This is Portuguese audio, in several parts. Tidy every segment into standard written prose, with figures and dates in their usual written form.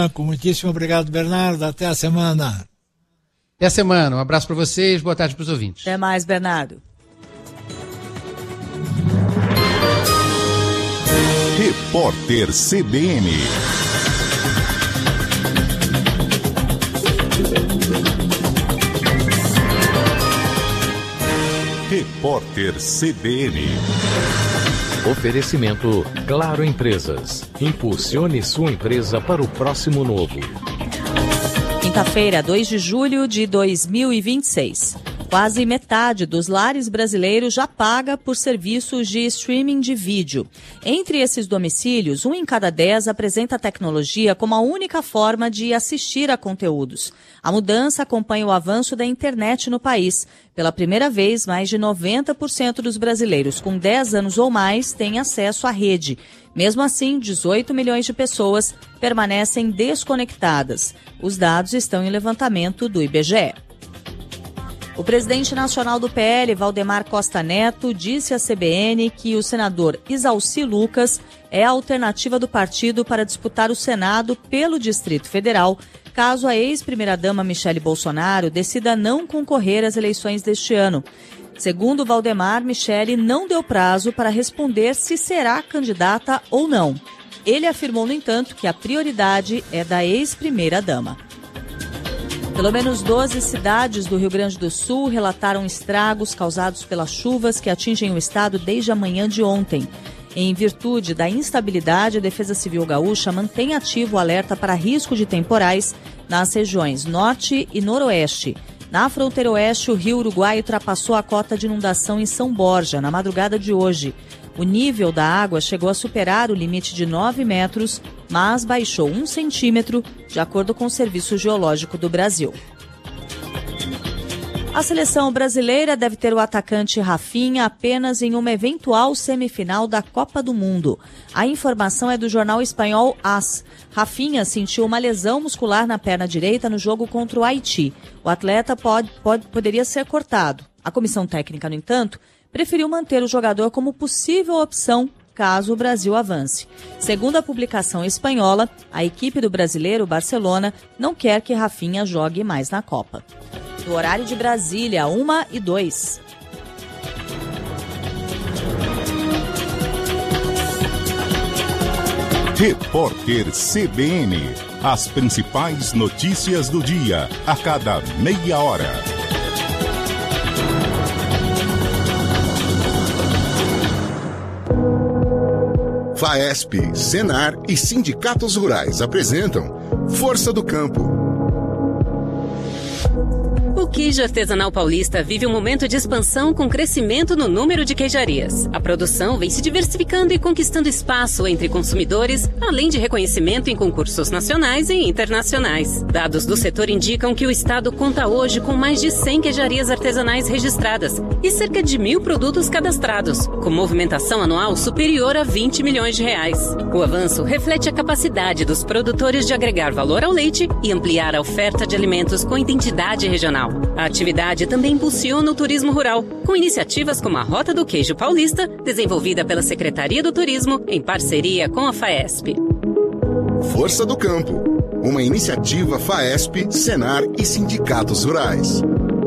Muitíssimo obrigado, Bernardo. Até a semana. Até a semana. Um abraço para vocês. Boa tarde para os ouvintes. Até mais, Bernardo. Repórter CBN. Repórter CBN. Oferecimento Claro Empresas. Impulsione sua empresa para o próximo novo. Quinta-feira, 2 de julho de 2026. Quase metade dos lares brasileiros já paga por serviços de streaming de vídeo. Entre esses domicílios, 1 em cada 10 apresenta a tecnologia como a única forma de assistir a conteúdos. A mudança acompanha o avanço da internet no país. Pela primeira vez, mais de 90% dos brasileiros com 10 anos ou mais têm acesso à rede. Mesmo assim, 18 milhões de pessoas permanecem desconectadas. Os dados estão em levantamento do IBGE. O presidente nacional do PL, Valdemar Costa Neto, disse à CBN que o senador Isalci Lucas é a alternativa do partido para disputar o Senado pelo Distrito Federal, caso a ex-primeira-dama Michele Bolsonaro decida não concorrer às eleições deste ano. Segundo Valdemar, Michele não deu prazo para responder se será candidata ou não. Ele afirmou, no entanto, que a prioridade é da ex-primeira-dama. Pelo menos 12 cidades do Rio Grande do Sul relataram estragos causados pelas chuvas que atingem o estado desde a manhã de ontem. Em virtude da instabilidade, a Defesa Civil Gaúcha mantém ativo o alerta para risco de temporais nas regiões norte e noroeste. Na fronteira oeste, o rio Uruguai ultrapassou a cota de inundação em São Borja, na madrugada de hoje. O nível da água chegou a superar o limite de 9 metros, mas baixou 1 centímetro, de acordo com o Serviço Geológico do Brasil. A seleção brasileira deve ter o atacante Rafinha apenas em uma eventual semifinal da Copa do Mundo. A informação é do jornal espanhol AS. Rafinha sentiu uma lesão muscular na perna direita no jogo contra o Haiti. O atleta poderia ser cortado. A comissão técnica, no entanto, preferiu manter o jogador como possível opção caso o Brasil avance. Segundo a publicação espanhola, a equipe do brasileiro, Barcelona, não quer que Rafinha jogue mais na Copa. No horário de Brasília, 1h02. Repórter CBN. As principais notícias do dia, a cada meia hora. FAESP, Senar e sindicatos rurais apresentam Força do Campo. O queijo artesanal paulista vive um momento de expansão com crescimento no número de queijarias. A produção vem se diversificando e conquistando espaço entre consumidores, além de reconhecimento em concursos nacionais e internacionais. Dados do setor indicam que o estado conta hoje com mais de 100 queijarias artesanais registradas e cerca de 1.000 produtos cadastrados, com movimentação anual superior a 20 milhões de reais. O avanço reflete a capacidade dos produtores de agregar valor ao leite e ampliar a oferta de alimentos com identidade regional. A atividade também impulsiona o turismo rural, com iniciativas como a Rota do Queijo Paulista, desenvolvida pela Secretaria do Turismo, em parceria com a FAESP. Força do Campo, uma iniciativa FAESP, Senar e sindicatos rurais.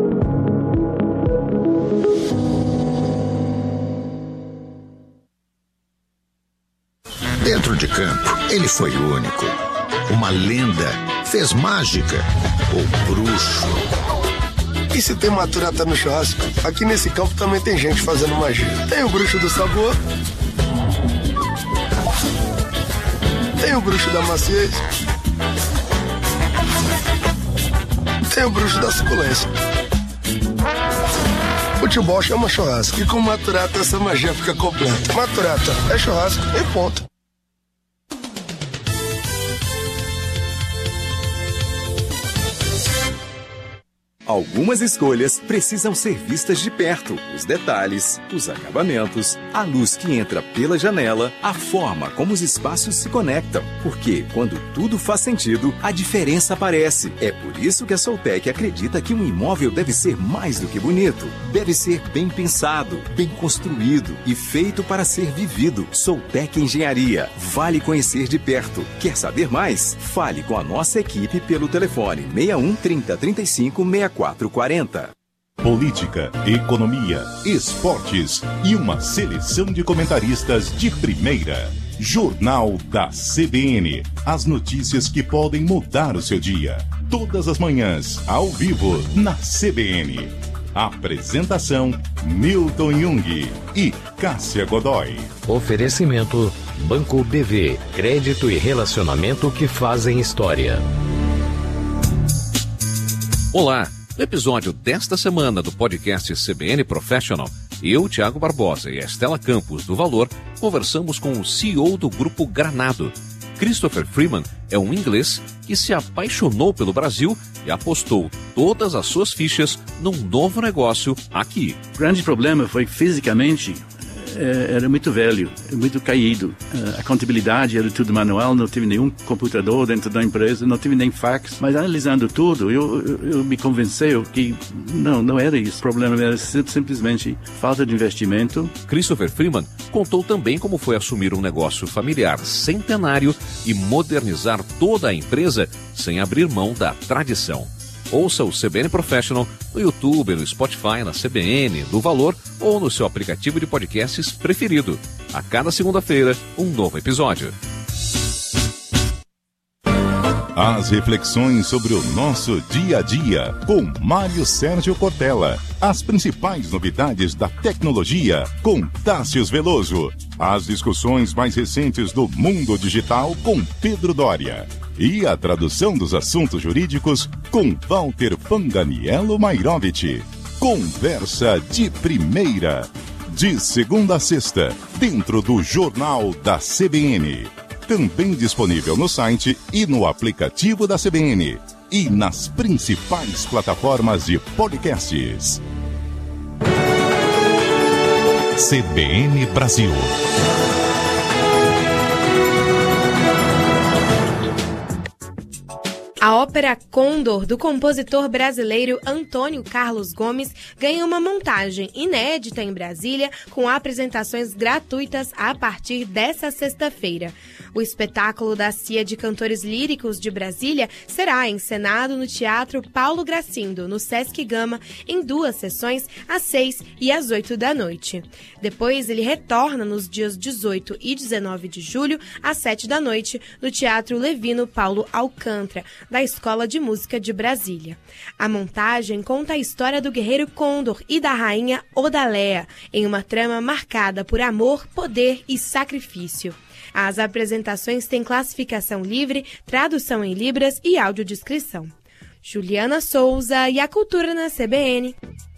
Dentro de campo, ele foi único. Uma lenda, fez mágica, ou bruxo. E se tem maturata no churrasco, aqui nesse campo também tem gente fazendo magia. Tem o bruxo do sabor, tem o bruxo da maciez, tem o bruxo da suculência. Futebol chama churrasco e com maturata essa magia fica completa. Maturata é churrasco e ponto. Algumas escolhas precisam ser vistas de perto. Os detalhes, os acabamentos, a luz que entra pela janela, a forma como os espaços se conectam. Porque quando tudo faz sentido, a diferença aparece. É por isso que a Soltec acredita que um imóvel deve ser mais do que bonito. Deve ser bem pensado, bem construído e feito para ser vivido. Soltec Engenharia. Vale conhecer de perto. Quer saber mais? Fale com a nossa equipe pelo telefone 61 30 35 64 40. Política, economia, esportes e uma seleção de comentaristas de primeira. Jornal da CBN. As notícias que podem mudar o seu dia. Todas as manhãs, ao vivo, na CBN. Apresentação: Milton Jung e Cássia Godoy. Oferecimento: Banco BV. Crédito e relacionamento que fazem história. Olá! No episódio desta semana do podcast CBN Professional, eu, Thiago Barbosa e a Estela Campos, do Valor, conversamos com o CEO do Grupo Granado. Christopher Freeman é um inglês que se apaixonou pelo Brasil e apostou todas as suas fichas num novo negócio aqui. O grande problema foi que, fisicamente, era muito velho, muito caído. A contabilidade era tudo manual, não tive nenhum computador dentro da empresa, não tive nem fax. Mas analisando tudo, eu me convenceu que não era isso. O problema era simplesmente falta de investimento. Christopher Freeman contou também como foi assumir um negócio familiar centenário e modernizar toda a empresa sem abrir mão da tradição. Ouça o CBN Professional no YouTube, no Spotify, na CBN, no Valor ou no seu aplicativo de podcasts preferido. A cada segunda-feira, um novo episódio. As reflexões sobre o nosso dia a dia, com Mário Sérgio Cortella. As principais novidades da tecnologia, com Tássius Veloso. As discussões mais recentes do mundo digital, com Pedro Doria. E a tradução dos assuntos jurídicos, com Walter Fanganiello Mairovich. Conversa de primeira. De segunda a sexta, dentro do Jornal da CBN. Também disponível no site e no aplicativo da CBN. E nas principais plataformas de podcasts. CBN Brasil. A ópera Condor, do compositor brasileiro Antônio Carlos Gomes, ganha uma montagem inédita em Brasília, com apresentações gratuitas a partir desta sexta-feira. O espetáculo da Cia de Cantores Líricos de Brasília será encenado no Teatro Paulo Gracindo, no Sesc Gama, em 2 sessões, às 6 e às 8 da noite. Depois ele retorna nos dias 18 e 19 de julho, às 7 da noite, no Teatro Levino Paulo Alcântara, da Escola de Música de Brasília. A montagem conta a história do guerreiro Condor e da rainha Odaléa, em uma trama marcada por amor, poder e sacrifício. As apresentações têm classificação livre, tradução em libras e audiodescrição. Juliana Souza e a Cultura na CBN.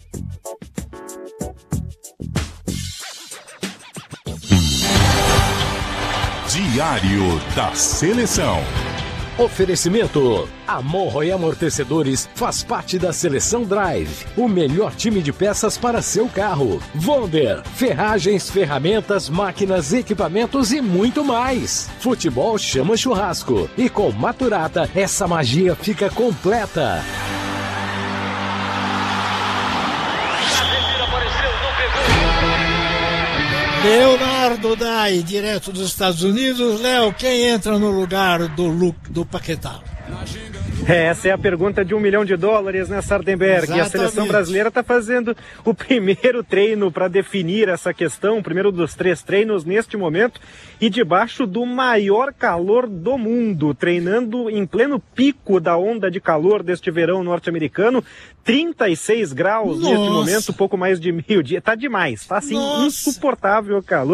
Diário da Seleção. Oferecimento: Amorro e Amortecedores faz parte da Seleção Drive, o melhor time de peças para seu carro. Wonder, ferragens, ferramentas, máquinas, equipamentos e muito mais. Futebol chama churrasco e com Maturata essa magia fica completa. Leonardo Dai, direto dos Estados Unidos. Léo, quem entra no lugar do Paquetá? Essa é a pergunta de $1 milhão, né, Sardenberg? Exatamente. E a seleção brasileira está fazendo o primeiro treino para definir essa questão, o primeiro dos 3 treinos neste momento, e debaixo do maior calor do mundo, treinando em pleno pico da onda de calor deste verão norte-americano, 36 graus neste momento, pouco mais de meio-dia. Tá demais, tá assim, insuportável o calor.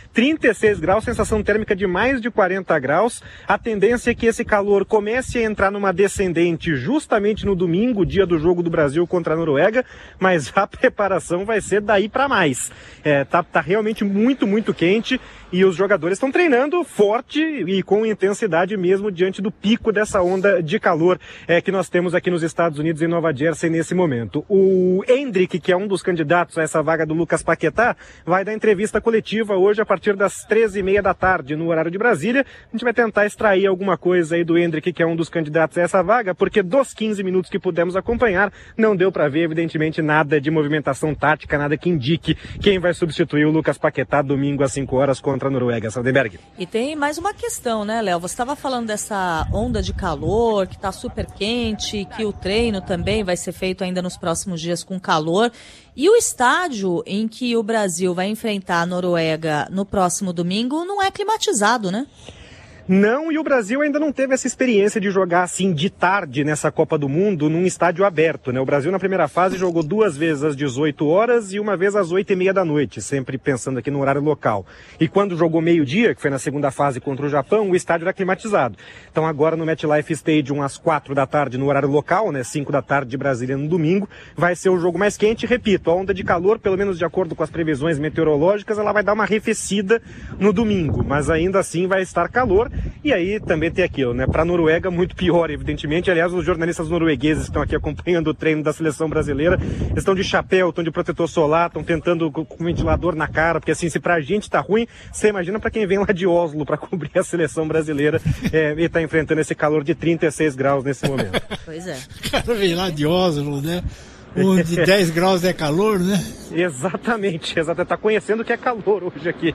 36 graus, sensação térmica de mais de 40 graus. A tendência é que esse calor comece a entrar numa descendente justamente no domingo, dia do jogo do Brasil contra a Noruega, mas a preparação vai ser daí para mais. Tá realmente muito, muito quente e os jogadores estão treinando forte e com intensidade mesmo diante do pico dessa onda de calor que nós temos aqui nos Estados Unidos, em Nova Jersey, nesse momento. O Endrick, que é um dos candidatos a essa vaga do Lucas Paquetá, vai dar entrevista coletiva hoje a partir das 13h30 da tarde, no horário de Brasília. A gente vai tentar extrair alguma coisa aí do Endrick, que é um dos candidatos a essa vaga, porque dos 15 minutos que pudemos acompanhar, não deu para ver, evidentemente, nada de movimentação tática, nada que indique quem vai substituir o Lucas Paquetá domingo às 5 horas contra a Noruega. Saldenberg. E tem mais uma questão, né, Léo? Você estava falando dessa onda de calor, que está super quente, que o treino também vai ser feito ainda nos próximos dias com calor. E o estádio em que o Brasil vai enfrentar a Noruega no próximo domingo não é climatizado, né? Não, e o Brasil ainda não teve essa experiência de jogar assim de tarde nessa Copa do Mundo num estádio aberto, né? O Brasil na primeira fase jogou 2 vezes às 18 horas e uma vez às 8h30 da noite, sempre pensando aqui no horário local. E quando jogou meio-dia, que foi na segunda fase contra o Japão, o estádio era climatizado. Então agora no MetLife Stadium às 4 da tarde no horário local, né? 5 da tarde de Brasília no domingo, vai ser o jogo mais quente. Repito, a onda de calor, pelo menos de acordo com as previsões meteorológicas, ela vai dar uma arrefecida no domingo, mas ainda assim vai estar calor. E aí também tem aquilo, né? Para a Noruega, muito pior, evidentemente. Aliás, os jornalistas noruegueses que estão aqui acompanhando o treino da seleção brasileira estão de chapéu, estão de protetor solar, estão tentando com ventilador na cara, porque assim, se pra gente tá ruim, você imagina para quem vem lá de Oslo para cobrir a seleção brasileira e tá enfrentando esse calor de 36 graus nesse momento. Pois é. O cara vem lá de Oslo, né? Onde 10 graus é calor, né? Exatamente, tá conhecendo o que é calor hoje aqui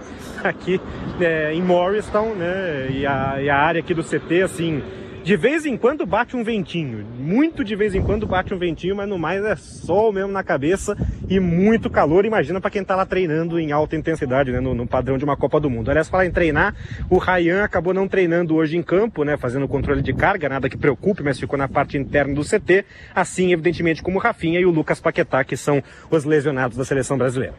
em Morristown, né? E a área aqui do CT, assim, de vez em quando bate um ventinho, muito de vez em quando bate um ventinho, mas no mais é sol mesmo na cabeça e muito calor. Imagina para quem tá lá treinando em alta intensidade, né, no padrão de uma Copa do Mundo. Aliás, falar em treinar, o Ryan acabou não treinando hoje em campo, né, fazendo controle de carga, nada que preocupe, mas ficou na parte interna do CT, assim, evidentemente, como o Rafinha e o Lucas Paquetá, que são os lesionados da seleção brasileira.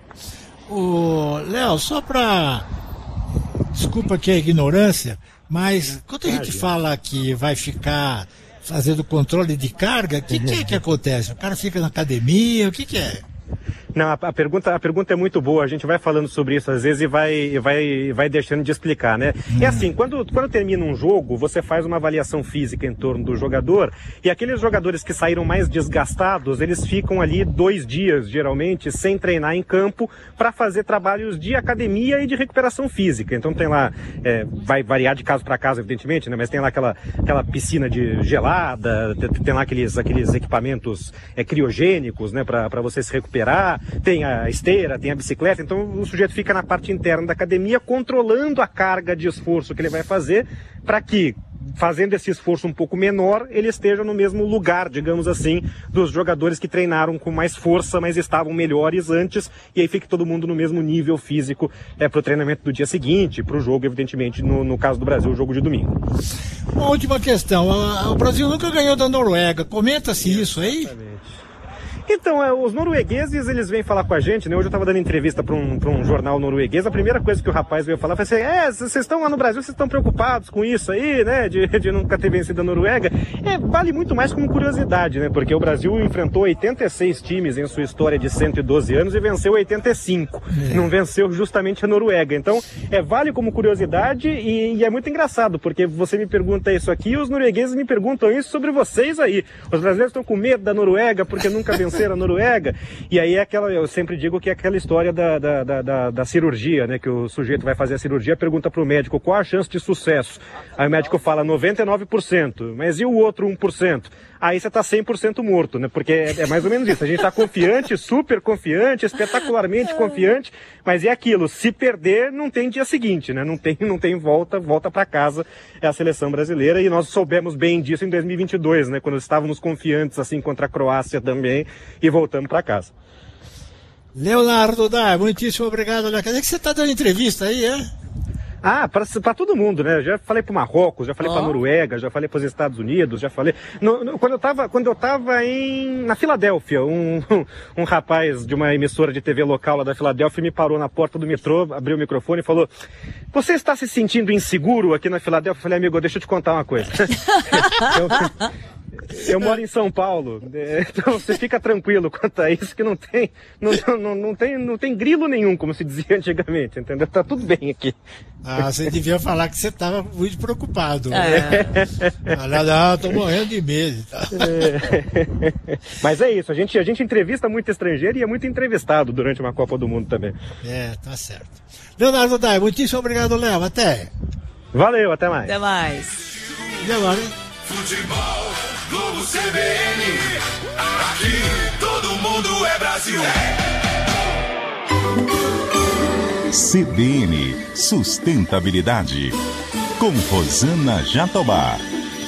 Léo, só para... Desculpa aqui a ignorância, mas quando a gente fala que vai ficar fazendo controle de carga, o que acontece? O cara fica na academia, o que é? Não, a pergunta é muito boa, a gente vai falando sobre isso às vezes e vai deixando de explicar, né? É assim, quando termina um jogo, você faz uma avaliação física em torno do jogador e aqueles jogadores que saíram mais desgastados, eles ficam ali 2 dias, geralmente, sem treinar em campo para fazer trabalhos de academia e de recuperação física. Então tem lá, vai variar de caso para caso, evidentemente, né? Mas tem lá aquela piscina de gelada, tem lá aqueles equipamentos criogênicos, né? Para você se recuperar. Tem a esteira, tem a bicicleta, então o sujeito fica na parte interna da academia controlando a carga de esforço que ele vai fazer para que, fazendo esse esforço um pouco menor, ele esteja no mesmo lugar, digamos assim, dos jogadores que treinaram com mais força, mas estavam melhores antes, e aí fica todo mundo no mesmo nível físico para o treinamento do dia seguinte, para o jogo, evidentemente, no caso do Brasil, o jogo de domingo. Uma última questão, o Brasil nunca ganhou da Noruega, comenta-se isso aí? Então, os noruegueses, eles vêm falar com a gente, né? Hoje eu estava dando entrevista para um jornal norueguês, a primeira coisa que o rapaz veio falar foi assim, vocês estão lá no Brasil, vocês estão preocupados com isso aí, né? De nunca ter vencido a Noruega. Vale muito mais como curiosidade, né? Porque o Brasil enfrentou 86 times em sua história de 112 anos e venceu 85. Não venceu justamente a Noruega. Então, vale como curiosidade e é muito engraçado, porque você me pergunta isso aqui e os noruegueses me perguntam isso sobre vocês aí. Os brasileiros estão com medo da Noruega porque nunca venceram a Noruega, e aí eu sempre digo que é aquela história da cirurgia, né, que o sujeito vai fazer a cirurgia, pergunta para o médico qual a chance de sucesso, aí o médico fala 99%, mas e o outro 1%? Aí você está 100% morto, né? Porque é mais ou menos isso. A gente está confiante, super confiante, espetacularmente confiante, mas é aquilo. Se perder, não tem dia seguinte, né? Não tem volta para casa a seleção brasileira. E nós soubemos bem disso em 2022, né? Quando estávamos confiantes assim contra a Croácia também e voltamos para casa. Leonardo Dai, muitíssimo obrigado. Cadê que você está dando entrevista aí, é? Para todo mundo, né? Eu já falei para o Marrocos, já falei para a Noruega, já falei para os Estados Unidos, já falei... Quando eu estava na Filadélfia, um rapaz de uma emissora de TV local lá da Filadélfia me parou na porta do metrô, abriu o microfone e falou: "Você está se sentindo inseguro aqui na Filadélfia?" Eu falei: "Amigo, deixa eu te contar uma coisa." Eu moro em São Paulo, então você fica tranquilo quanto a isso, que não tem grilo nenhum, como se dizia antigamente, entendeu? Tá tudo bem aqui. Você devia falar que você estava muito preocupado. Não, tô morrendo de medo. Mas é isso, a gente entrevista muito estrangeiro e é muito entrevistado durante uma Copa do Mundo também. Tá certo. Leonardo Dai, muitíssimo obrigado, Léo. Até. Valeu, até mais. Até mais. E agora? Futebol, Globo CBN, aqui todo mundo é Brasil. CBN Sustentabilidade, com Rosana Jatobá.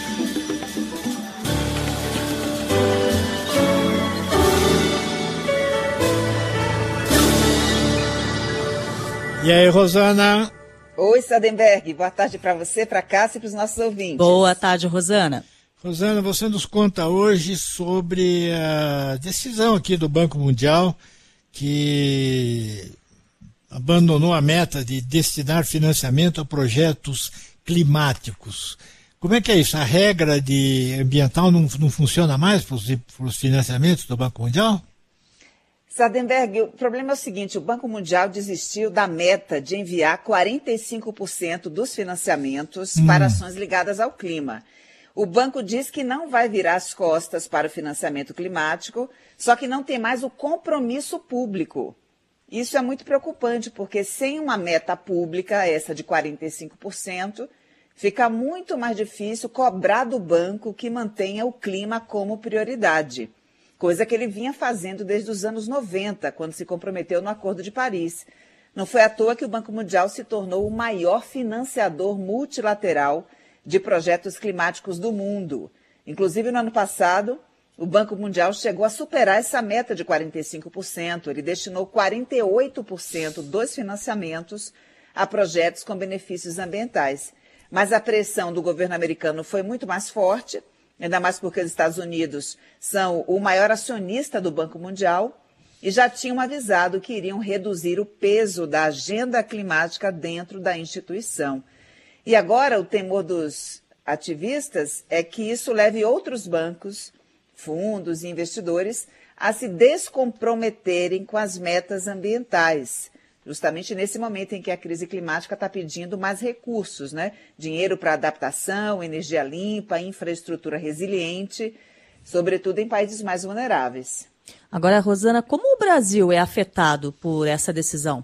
E aí, Rosana? Oi, Sardenberg. Boa tarde para você, para Cássia e para os nossos ouvintes. Boa tarde, Rosana. Rosana, você nos conta hoje sobre a decisão aqui do Banco Mundial, que abandonou a meta de destinar financiamento a projetos climáticos. Como é que é isso? A regra ambiental não funciona mais para os financiamentos do Banco Mundial? Sardenberg, o problema é o seguinte: o Banco Mundial desistiu da meta de enviar 45% dos financiamentos para ações ligadas ao clima. O banco diz que não vai virar as costas para o financiamento climático, só que não tem mais o compromisso público. Isso é muito preocupante, porque sem uma meta pública, essa de 45%, fica muito mais difícil cobrar do banco que mantenha o clima como prioridade. Coisa que ele vinha fazendo desde os anos 90, quando se comprometeu no Acordo de Paris. Não foi à toa que o Banco Mundial se tornou o maior financiador multilateral de projetos climáticos do mundo. Inclusive, no ano passado, o Banco Mundial chegou a superar essa meta de 45%. Ele destinou 48% dos financiamentos a projetos com benefícios ambientais. Mas a pressão do governo americano foi muito mais forte, ainda mais porque os Estados Unidos são o maior acionista do Banco Mundial e já tinham avisado que iriam reduzir o peso da agenda climática dentro da instituição. E agora o temor dos ativistas é que isso leve outros bancos, fundos e investidores a se descomprometerem com as metas ambientais, justamente nesse momento em que a crise climática está pedindo mais recursos, né? Dinheiro para adaptação, energia limpa, infraestrutura resiliente, sobretudo em países mais vulneráveis. Agora, Rosana, como o Brasil é afetado por essa decisão?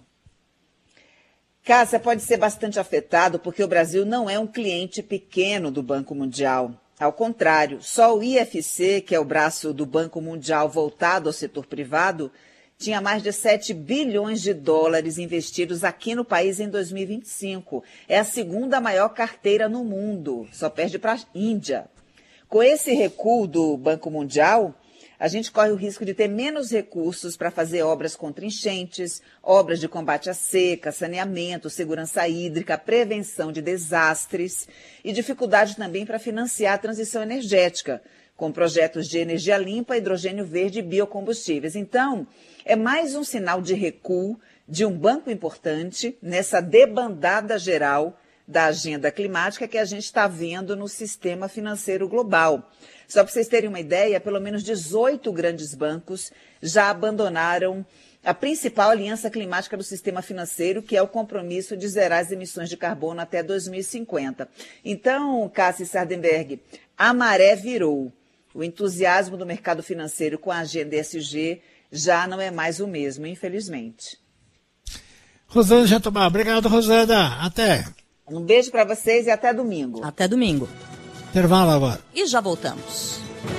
Cássia, pode ser bastante afetado porque o Brasil não é um cliente pequeno do Banco Mundial. Ao contrário, só o IFC, que é o braço do Banco Mundial voltado ao setor privado, tinha mais de 7 bilhões de dólares investidos aqui no país em 2025. É a segunda maior carteira no mundo, só perde para a Índia. Com esse recuo do Banco Mundial, a gente corre o risco de ter menos recursos para fazer obras contra enchentes, obras de combate à seca, saneamento, segurança hídrica, prevenção de desastres e dificuldade também para financiar a transição energética, com projetos de energia limpa, hidrogênio verde e biocombustíveis. Então, é mais um sinal de recuo de um banco importante nessa debandada geral da agenda climática que a gente está vendo no sistema financeiro global. Só para vocês terem uma ideia, pelo menos 18 grandes bancos já abandonaram a principal aliança climática do sistema financeiro, que é o compromisso de zerar as emissões de carbono até 2050. Então, Cássia Sardenberg, a maré virou. O entusiasmo do mercado financeiro com a agenda ESG já não é mais o mesmo, infelizmente. Rosana Jatobá, obrigado, Rosana. Até. Um beijo para vocês e até domingo. Até domingo. Intervalo agora. E já voltamos.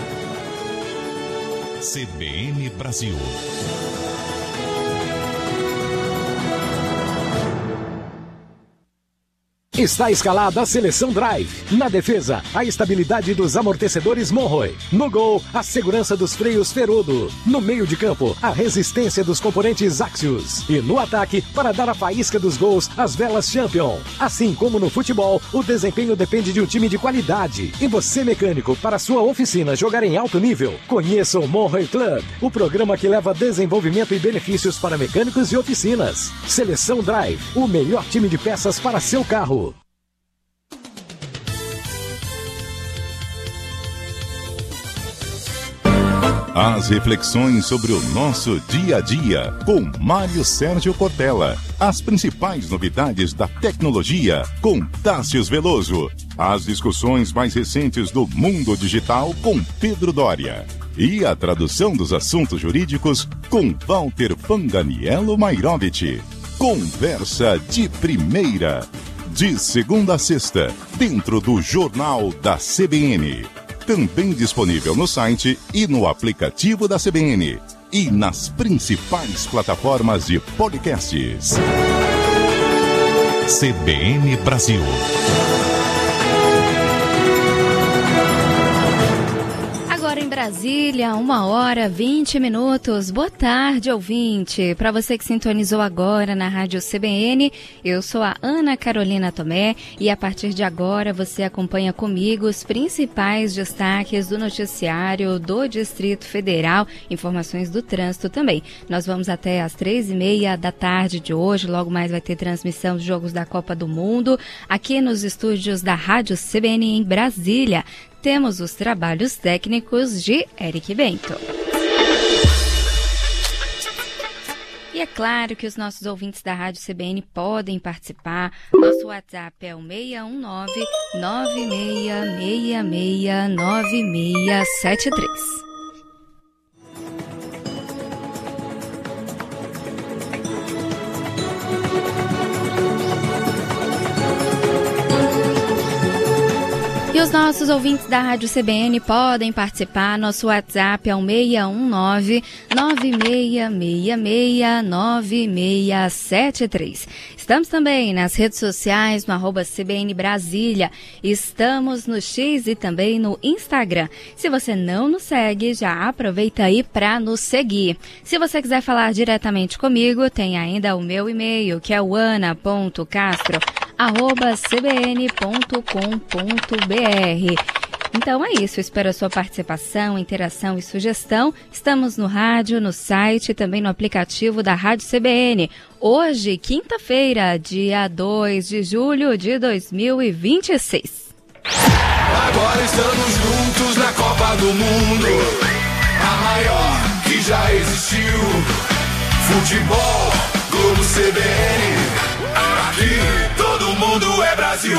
CBN Brasil. Está escalada a seleção Drive. Na defesa, a estabilidade dos amortecedores Monroe. No gol, a segurança dos freios Ferodo. No meio de campo, a resistência dos componentes Axios. E no ataque, para dar a faísca dos gols, as velas Champion. Assim como no futebol, o desempenho depende de um time de qualidade. E você, mecânico, para sua oficina jogar em alto nível, conheça o Monroe Club, o programa que leva desenvolvimento e benefícios para mecânicos e oficinas. Seleção Drive, o melhor time de peças para seu carro. As reflexões sobre o nosso dia a dia, com Mário Sérgio Cortella. As principais novidades da tecnologia, com Tássius Veloso. As discussões mais recentes do mundo digital, com Pedro Doria. E a tradução dos assuntos jurídicos, com Walter Fanganiello Mairovich. Conversa de primeira. De segunda a sexta, dentro do Jornal da CBN. Também disponível no site e no aplicativo da CBN. E nas principais plataformas de podcasts. CBN Brasil. Agora em Brasília, 1h20. Boa tarde, ouvinte. Para você que sintonizou agora na Rádio CBN, eu sou a Ana Carolina Tomé e a partir de agora você acompanha comigo os principais destaques do noticiário do Distrito Federal, informações do trânsito também. Nós vamos até às 3h30 da tarde de hoje, logo mais vai ter transmissão dos Jogos da Copa do Mundo, aqui nos estúdios da Rádio CBN em Brasília. Temos os trabalhos técnicos de Eric Bento. E é claro que os nossos ouvintes da Rádio CBN podem participar. Nosso WhatsApp é o 619-9666-9673. E os nossos ouvintes da Rádio CBN podem participar. Nosso WhatsApp é o 619-9666-9673. Estamos também nas redes sociais, no @CBN Brasília. Estamos no X e também no Instagram. Se você não nos segue, já aproveita aí para nos seguir. Se você quiser falar diretamente comigo, tem ainda o meu e-mail, que é o ana.castro@cbn.com.br. Então é isso, eu espero a sua participação, interação e sugestão. Estamos no rádio, no site e também no aplicativo da Rádio CBN. Hoje, quinta-feira, dia 2 de julho de 2026. Agora estamos juntos na Copa do Mundo, a maior que já existiu. Futebol, Globo CBN, aqui todo mundo é Brasil.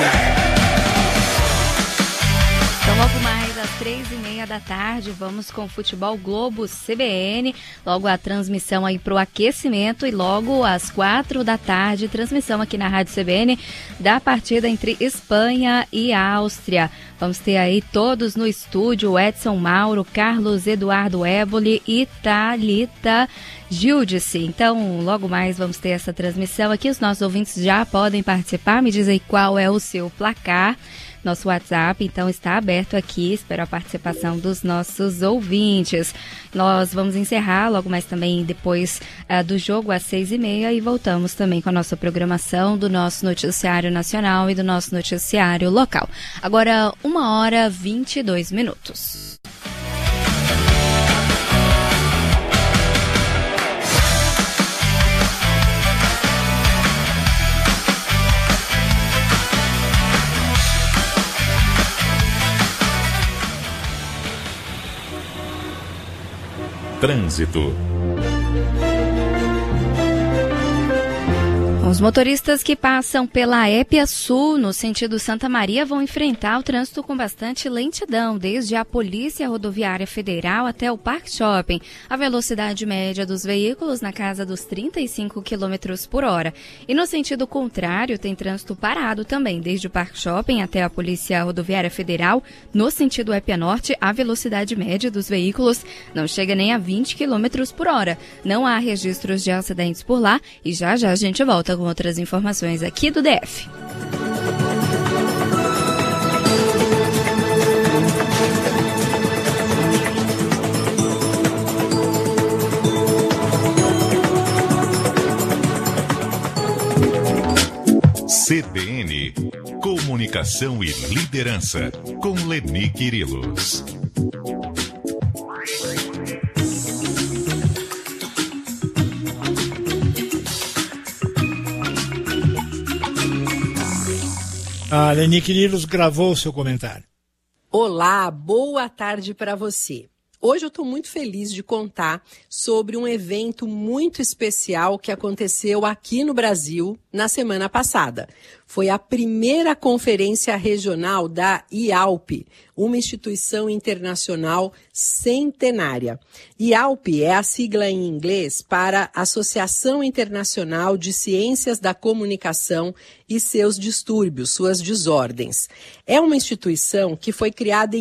Então, logo mais às 3h30 da tarde, vamos com o Futebol Globo CBN, logo a transmissão aí para o aquecimento e logo às 4 da tarde, transmissão aqui na Rádio CBN da partida entre Espanha e Áustria. Vamos ter aí todos no estúdio, Edson Mauro, Carlos Eduardo Éboli e Thalita Gildice. Então, logo mais vamos ter essa transmissão aqui, os nossos ouvintes já podem participar, me diz aí qual é o seu placar. Nosso WhatsApp, então, está aberto aqui, espero a participação dos nossos ouvintes. Nós vamos encerrar logo mais também depois do jogo às 6h30 e voltamos também com a nossa programação do nosso noticiário nacional e do nosso noticiário local. Agora, 1h22. Trânsito. Os motoristas que passam pela Épia Sul, no sentido Santa Maria, vão enfrentar o trânsito com bastante lentidão, desde a Polícia Rodoviária Federal até o Parque Shopping. A velocidade média dos veículos na casa dos 35 km por hora. E no sentido contrário, tem trânsito parado também, desde o Parque Shopping até a Polícia Rodoviária Federal. No sentido Épia Norte, a velocidade média dos veículos não chega nem a 20 km por hora. Não há registros de acidentes por lá e já já a gente volta com outras informações aqui do DF. CBN, Comunicação e Liderança, com Leni Quirilos. A Leni Quirilos gravou o seu comentário. Olá, boa tarde para você. Hoje eu estou muito feliz de contar sobre um evento muito especial que aconteceu aqui no Brasil na semana passada. Foi a primeira conferência regional da IALP, uma instituição internacional centenária. IALP é a sigla em inglês para Associação Internacional de Ciências da Comunicação e seus distúrbios, suas desordens. É uma instituição que foi criada em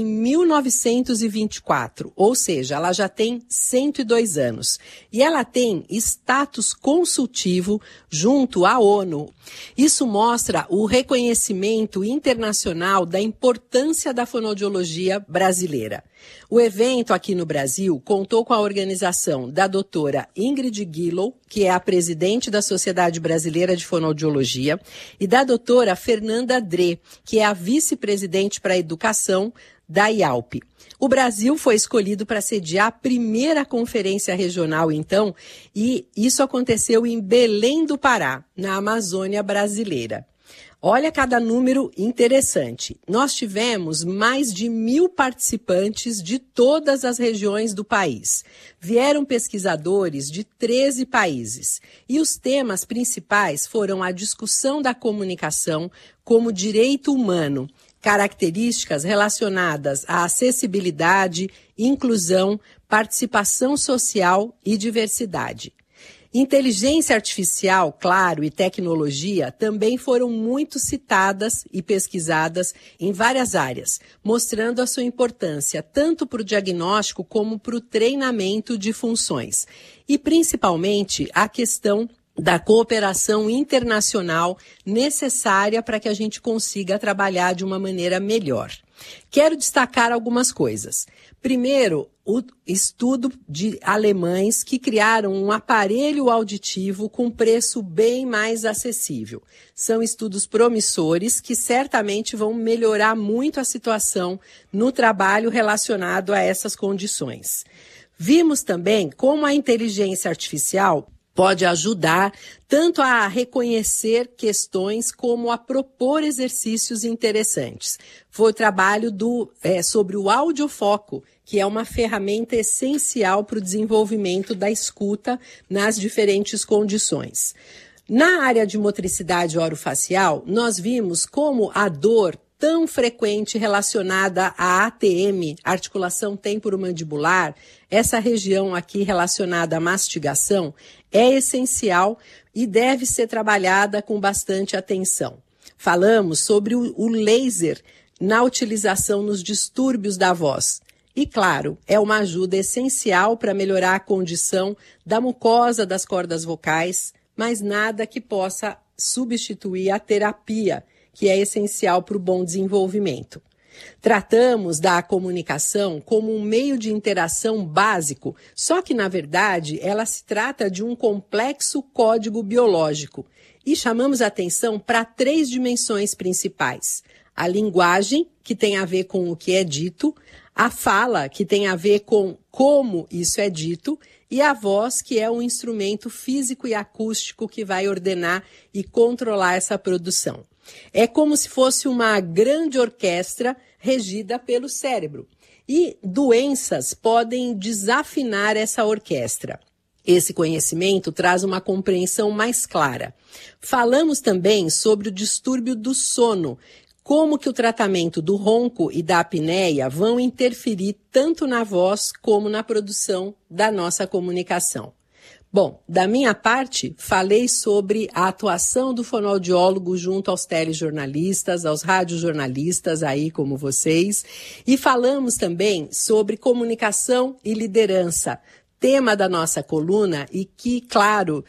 1924, ou seja, ela já tem 102 anos. E ela tem status consultivo junto à ONU. Isso mostra o reconhecimento internacional da importância da fonoaudiologia brasileira. O evento aqui no Brasil contou com a organização da doutora Ingrid Gillow, que é a presidente da Sociedade Brasileira de Fonoaudiologia, e da doutora Fernanda Drê, que é a vice-presidente para a educação da IALP. O Brasil foi escolhido para sediar a primeira conferência regional, então, e isso aconteceu em Belém do Pará, na Amazônia brasileira. Olha cada número interessante. Nós tivemos mais de 1.000 participantes de todas as regiões do país. Vieram pesquisadores de 13 países. E os temas principais foram a discussão da comunicação como direito humano, características relacionadas à acessibilidade, inclusão, participação social e diversidade. Inteligência artificial, claro, e tecnologia também foram muito citadas e pesquisadas em várias áreas, mostrando a sua importância tanto para o diagnóstico como para o treinamento de funções. E principalmente a questão da cooperação internacional necessária para que a gente consiga trabalhar de uma maneira melhor. Quero destacar algumas coisas. Primeiro, o estudo de alemães que criaram um aparelho auditivo com preço bem mais acessível. São estudos promissores que certamente vão melhorar muito a situação no trabalho relacionado a essas condições. Vimos também como a inteligência artificial pode ajudar tanto a reconhecer questões como a propor exercícios interessantes. Foi o trabalho sobre o audiofoco, que é uma ferramenta essencial para o desenvolvimento da escuta nas diferentes condições. Na área de motricidade orofacial, nós vimos como a dor tão frequente relacionada à ATM, articulação temporomandibular, essa região aqui relacionada à mastigação, é essencial e deve ser trabalhada com bastante atenção. Falamos sobre o laser na utilização nos distúrbios da voz. E, claro, é uma ajuda essencial para melhorar a condição da mucosa das cordas vocais, mas nada que possa substituir a terapia, que é essencial para o bom desenvolvimento. Tratamos da comunicação como um meio de interação básico, só que, na verdade, ela se trata de um complexo código biológico. E chamamos atenção para 3 dimensões principais. A linguagem, que tem a ver com o que é dito, a fala, que tem a ver com como isso é dito, e a voz, que é um instrumento físico e acústico que vai ordenar e controlar essa produção. É como se fosse uma grande orquestra regida pelo cérebro. E doenças podem desafinar essa orquestra. Esse conhecimento traz uma compreensão mais clara. Falamos também sobre o distúrbio do sono, como que o tratamento do ronco e da apneia vão interferir tanto na voz como na produção da nossa comunicação. Bom, da minha parte, falei sobre a atuação do fonoaudiólogo junto aos telejornalistas, aos radiojornalistas aí como vocês, e falamos também sobre comunicação e liderança, tema da nossa coluna e que, claro,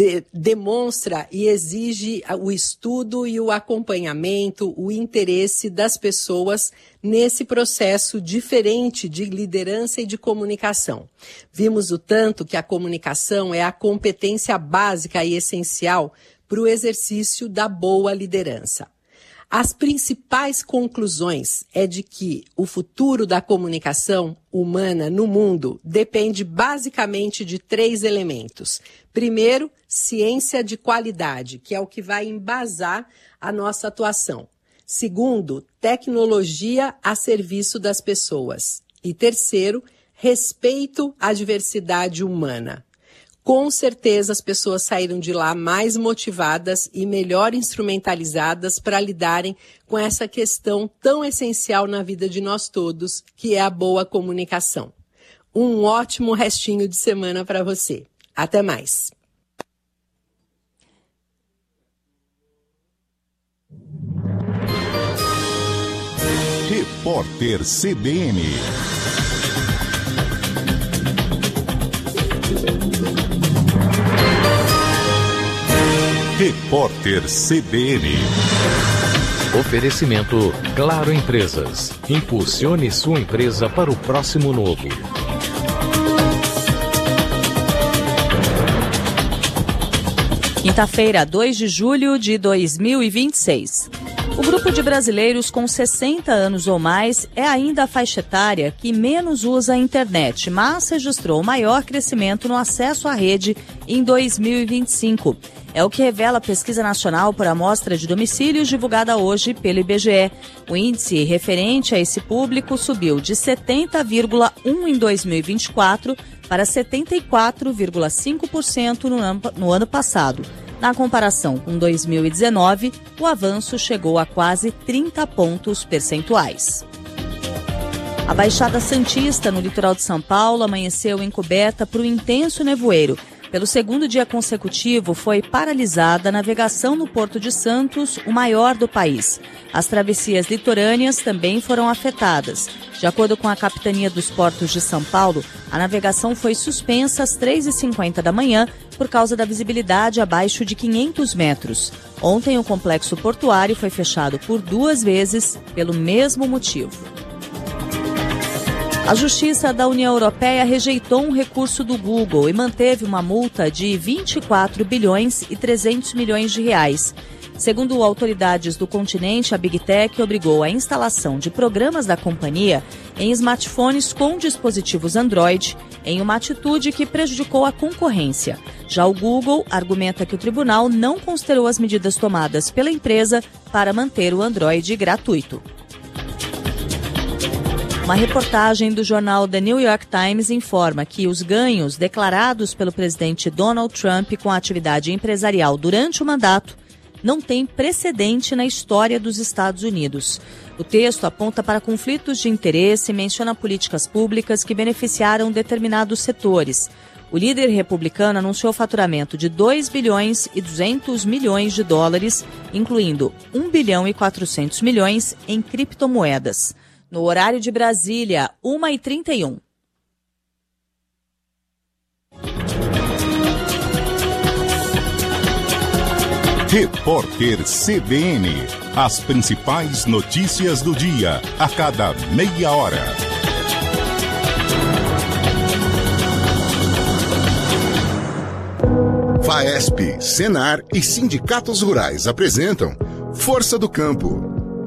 demonstra e exige o estudo e o acompanhamento, o interesse das pessoas nesse processo diferente de liderança e de comunicação. Vimos o tanto que a comunicação é a competência básica e essencial para o exercício da boa liderança. As principais conclusões é de que o futuro da comunicação humana no mundo depende basicamente de 3 elementos. Primeiro, ciência de qualidade, que é o que vai embasar a nossa atuação. Segundo, tecnologia a serviço das pessoas. E terceiro, respeito à diversidade humana. Com certeza as pessoas saíram de lá mais motivadas e melhor instrumentalizadas para lidarem com essa questão tão essencial na vida de nós todos, que é a boa comunicação. Um ótimo restinho de semana para você. Até mais. Repórter CBN. Repórter CBN. Oferecimento Claro Empresas. Impulsione sua empresa para o próximo novo. Quinta-feira, 2 de julho de 2026. O grupo de brasileiros com 60 anos ou mais é ainda a faixa etária que menos usa a internet, mas registrou o maior crescimento no acesso à rede em 2025. É o que revela a Pesquisa Nacional por Amostra de Domicílios divulgada hoje pelo IBGE. O índice referente a esse público subiu de 70,1% em 2024 para 74,5% no ano passado. Na comparação com 2019, o avanço chegou a quase 30 pontos percentuais. A Baixada Santista, no litoral de São Paulo, amanheceu encoberta por um intenso nevoeiro. Pelo segundo dia consecutivo, foi paralisada a navegação no Porto de Santos, o maior do país. As travessias litorâneas também foram afetadas. De acordo com a Capitania dos Portos de São Paulo, a navegação foi suspensa às 3h50 da manhã por causa da visibilidade abaixo de 500 metros. Ontem, o complexo portuário foi fechado por 2 vezes pelo mesmo motivo. A Justiça da União Europeia rejeitou um recurso do Google e manteve uma multa de 24 bilhões e 300 milhões de reais. Segundo autoridades do continente, a Big Tech obrigou a instalação de programas da companhia em smartphones com dispositivos Android, em uma atitude que prejudicou a concorrência. Já o Google argumenta que o tribunal não considerou as medidas tomadas pela empresa para manter o Android gratuito. Uma reportagem do jornal The New York Times informa que os ganhos declarados pelo presidente Donald Trump com a atividade empresarial durante o mandato não têm precedente na história dos Estados Unidos. O texto aponta para conflitos de interesse e menciona políticas públicas que beneficiaram determinados setores. O líder republicano anunciou faturamento de 2 bilhões e 200 milhões de dólares, incluindo 1 bilhão e 400 milhões em criptomoedas. No horário de Brasília, 1h31. Repórter CBN. As principais notícias do dia, a cada meia hora. FAESP, Senar e sindicatos rurais apresentam Força do Campo.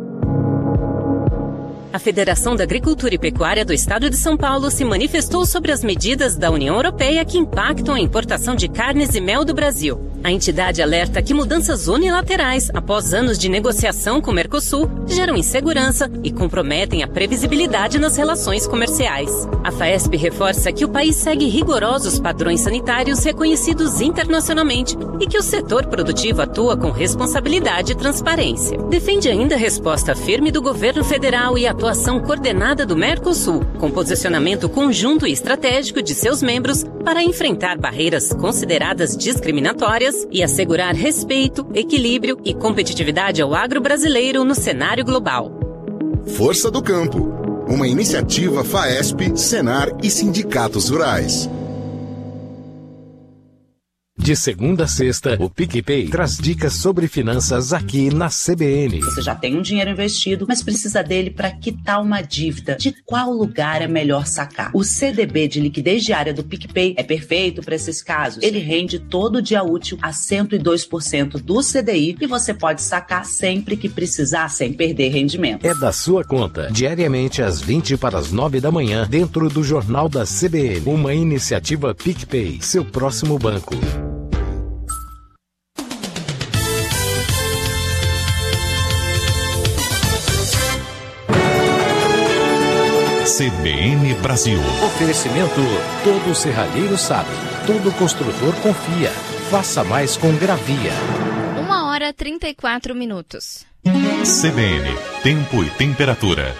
A Federação da Agricultura e Pecuária do Estado de São Paulo se manifestou sobre as medidas da União Europeia que impactam a importação de carnes e mel do Brasil. A entidade alerta que mudanças unilaterais, após anos de negociação com o Mercosul, geram insegurança e comprometem a previsibilidade nas relações comerciais. A FAESP reforça que o país segue rigorosos padrões sanitários reconhecidos internacionalmente e que o setor produtivo atua com responsabilidade e transparência. Defende ainda a resposta firme do governo federal e a atuação coordenada do Mercosul, com posicionamento conjunto e estratégico de seus membros para enfrentar barreiras consideradas discriminatórias e assegurar respeito, equilíbrio e competitividade ao agro brasileiro no cenário global. Força do Campo, uma iniciativa FAESP, Senar e sindicatos rurais. De segunda a sexta, o PicPay traz dicas sobre finanças aqui na CBN. Você já tem um dinheiro investido, mas precisa dele para quitar uma dívida. De qual lugar é melhor sacar? O CDB de liquidez diária do PicPay é perfeito para esses casos. Ele rende todo dia útil a 102% do CDI e você pode sacar sempre que precisar, sem perder rendimento. É da sua conta, diariamente às 20 para as 9 da manhã, dentro do Jornal da CBN. Uma iniciativa PicPay, seu próximo banco. CBN Brasil. Oferecimento: todo serralheiro sabe, todo construtor confia. Faça mais com Gravia. 1h34. CBN, tempo e temperatura.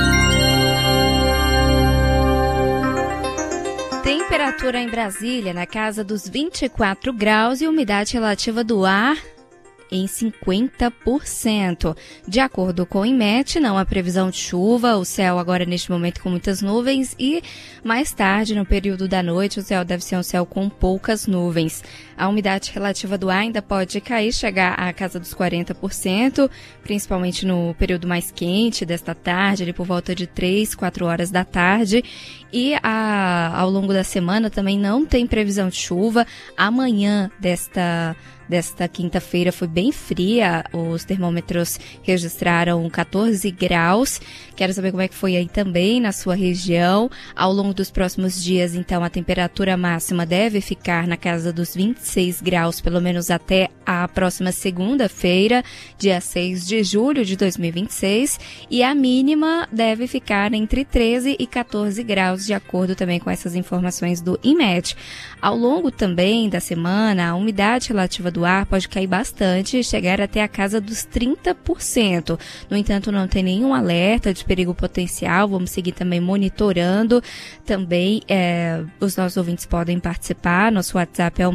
Temperatura em Brasília na casa dos 24 graus e umidade relativa do ar em 50%. De acordo com o IMET, não há previsão de chuva, o céu agora neste momento com muitas nuvens e mais tarde, no período da noite, o céu deve ser um céu com poucas nuvens. A umidade relativa do ar ainda pode cair, chegar à casa dos 40%, principalmente no período mais quente desta tarde, ali por volta de 3, 4 horas da tarde. E ao longo da semana também não tem previsão de chuva. Amanhã desta quinta-feira foi bem fria, os termômetros registraram 14 graus. Quero saber como é que foi aí também na sua região. Ao longo dos próximos dias, então, a temperatura máxima deve ficar na casa dos 26 graus, pelo menos até a próxima segunda-feira, dia 6 de julho de 2026. E a mínima deve ficar entre 13 e 14 graus, de acordo também com essas informações do IMET. Ao longo também da semana, a umidade relativa do ar pode cair bastante e chegar até a casa dos 30%. No entanto, não tem nenhum alerta de perigo potencial. Vamos seguir também monitorando. Também os nossos ouvintes podem participar. Nosso WhatsApp é o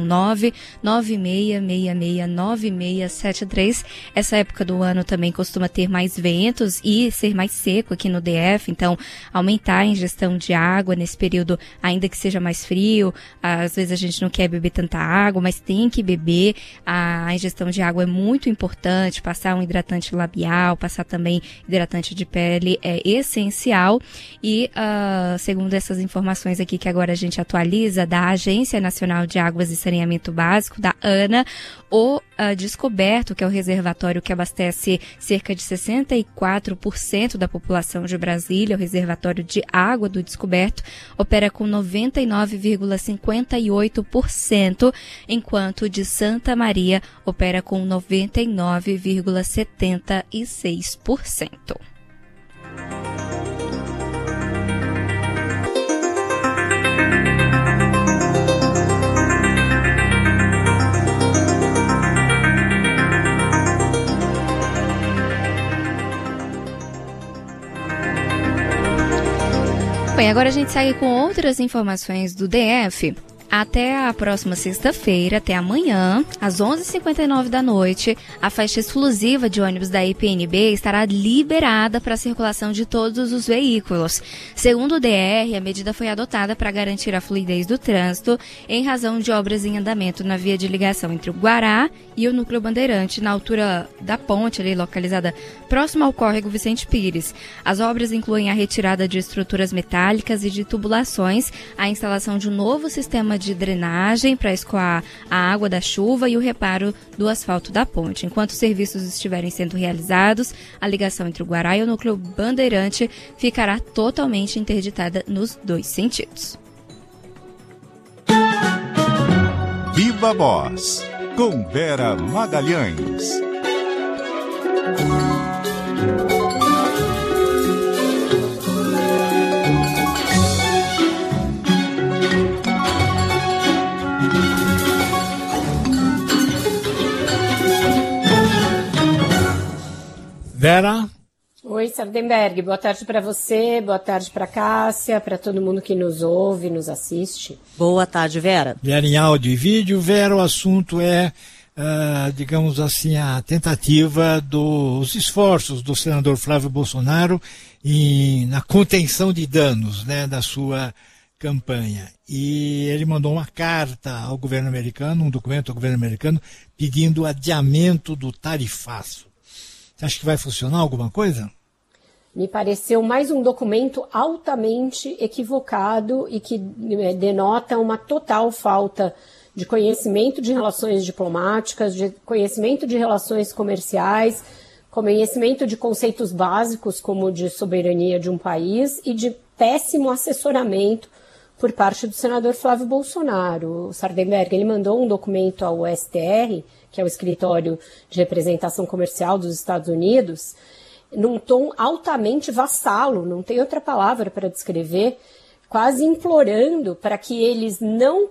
619-9666-9673. Essa época do ano também costuma ter mais ventos e ser mais seco aqui no DF. Então, aumentar a ingestão de água nesse período, ainda que seja mais frio. Às vezes a gente não quer beber tanta água, mas tem que beber. A ingestão de água é muito importante, passar um hidratante labial, passar também hidratante de pele é essencial. E segundo essas informações aqui que agora a gente atualiza da Agência Nacional de Águas e Saneamento Básico, da ANA, o Descoberto, que é o reservatório que abastece cerca de 64% da população de Brasília, o reservatório de água do Descoberto, opera com 99,58%, enquanto o de Santa Maria opera com 99,76%. Bem, agora a gente segue com outras informações do DF. Até a próxima sexta-feira, até amanhã, às 11h59 da noite, a faixa exclusiva de ônibus da IPNB estará liberada para a circulação de todos os veículos. Segundo o DR, a medida foi adotada para garantir a fluidez do trânsito em razão de obras em andamento na via de ligação entre o Guará e o Núcleo Bandeirante, na altura da ponte, ali localizada próximo ao córrego Vicente Pires. As obras incluem a retirada de estruturas metálicas e de tubulações, a instalação de um novo sistema de drenagem para escoar a água da chuva e o reparo do asfalto da ponte. Enquanto os serviços estiverem sendo realizados, a ligação entre o Guará e o Núcleo Bandeirante ficará totalmente interditada nos dois sentidos. Viva Voz, com Vera Magalhães. Vera? Oi, Sardenberg, boa tarde para você, boa tarde para Cássia, para todo mundo que nos ouve, nos assiste. Boa tarde, Vera. Vera em áudio e vídeo. Vera, o assunto é, digamos assim, a tentativa dos esforços do senador Flávio Bolsonaro na contenção de danos, né, da sua campanha. E ele mandou uma carta ao governo americano, um documento ao governo americano, pedindo o adiamento do tarifaço. Você acha que vai funcionar alguma coisa? Me pareceu mais um documento altamente equivocado e que denota uma total falta de conhecimento de relações diplomáticas, de conhecimento de relações comerciais, conhecimento de conceitos básicos como de soberania de um país e de péssimo assessoramento por parte do senador Flávio Bolsonaro. O Sardenberg, ele mandou um documento ao STR, que é o Escritório de Representação Comercial dos Estados Unidos, num tom altamente vassalo, não tem outra palavra para descrever, quase implorando para que eles não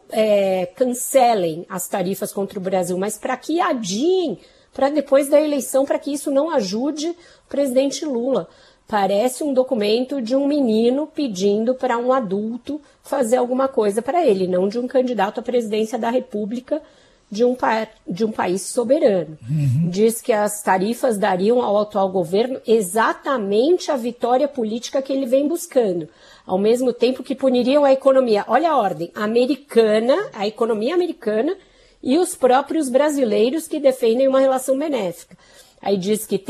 cancelem as tarifas contra o Brasil, mas para que adiem para depois da eleição, para que isso não ajude o presidente Lula. Parece um documento de um menino pedindo para um adulto fazer alguma coisa para ele, não de um candidato à presidência da República de um país soberano. Diz que as tarifas dariam ao atual governo exatamente a vitória política que ele vem buscando, ao mesmo tempo que puniriam a economia, olha a ordem, americana, a economia americana e os próprios brasileiros que defendem uma relação benéfica. Aí diz que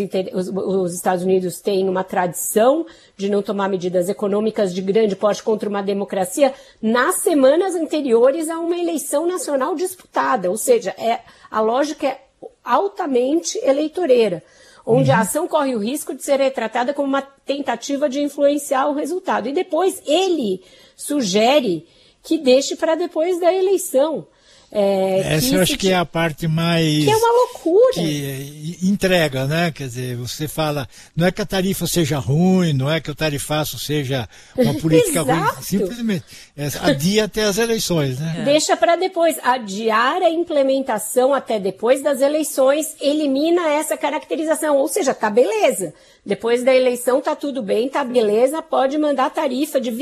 os Estados Unidos têm uma tradição de não tomar medidas econômicas de grande porte contra uma democracia nas semanas anteriores a uma eleição nacional disputada. Ou seja, a lógica é altamente eleitoreira, onde a ação corre o risco de ser retratada como uma tentativa de influenciar o resultado. E depois ele sugere que deixe para depois da eleição. Essa eu acho que é a parte mais... Que é uma loucura. Que entrega, né? Quer dizer, você fala, não é que a tarifa seja ruim, não é que o tarifaço seja uma política ruim, simplesmente adia até as eleições, né? Deixa para depois, adiar a implementação até depois das eleições, elimina essa caracterização, ou seja, tá beleza. Depois da eleição tá tudo bem, tá beleza, pode mandar tarifa de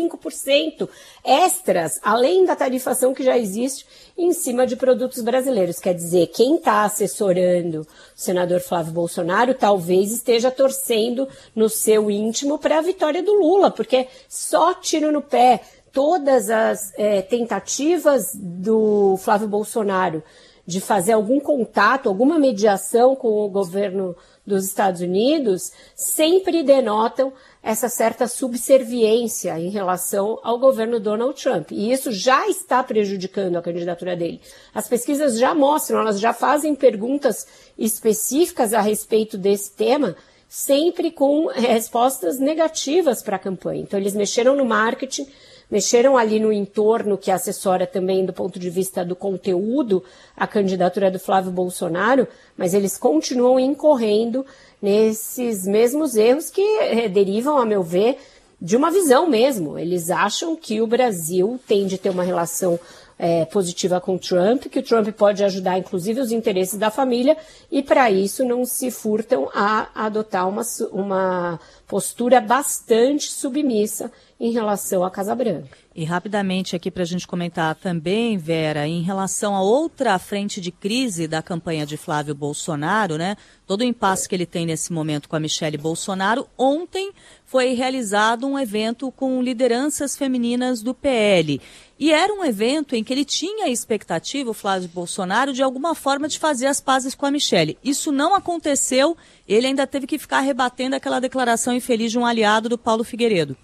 25% extras, além da tarifação que já existe, em cima de produtos brasileiros. Quer dizer, quem está assessorando o senador Flávio Bolsonaro talvez esteja torcendo no seu íntimo para a vitória do Lula, porque só tiro no pé. Todas as tentativas do Flávio Bolsonaro de fazer algum contato, alguma mediação com o governo dos Estados Unidos, sempre denotam essa certa subserviência em relação ao governo Donald Trump. E isso já está prejudicando a candidatura dele. As pesquisas já mostram, elas já fazem perguntas específicas a respeito desse tema, sempre com respostas negativas para a campanha. Então, eles mexeram no marketing, mexeram ali no entorno que assessora também do ponto de vista do conteúdo a candidatura do Flávio Bolsonaro, mas eles continuam incorrendo nesses mesmos erros que derivam, a meu ver, de uma visão mesmo. Eles acham que o Brasil tem de ter uma relação positiva com o Trump, que o Trump pode ajudar, inclusive, os interesses da família, e para isso não se furtam a adotar uma postura bastante submissa em relação à Casa Branca. E rapidamente aqui para a gente comentar também, Vera, em relação a outra frente de crise da campanha de Flávio Bolsonaro, né? Todo o impasse que ele tem nesse momento com a Michelle Bolsonaro. Ontem foi realizado um evento com lideranças femininas do PL. E era um evento em que ele tinha a expectativa, o Flávio Bolsonaro, de alguma forma de fazer as pazes com a Michelle. Isso não aconteceu, ele ainda teve que ficar rebatendo aquela declaração infeliz de um aliado do Paulo Figueiredo.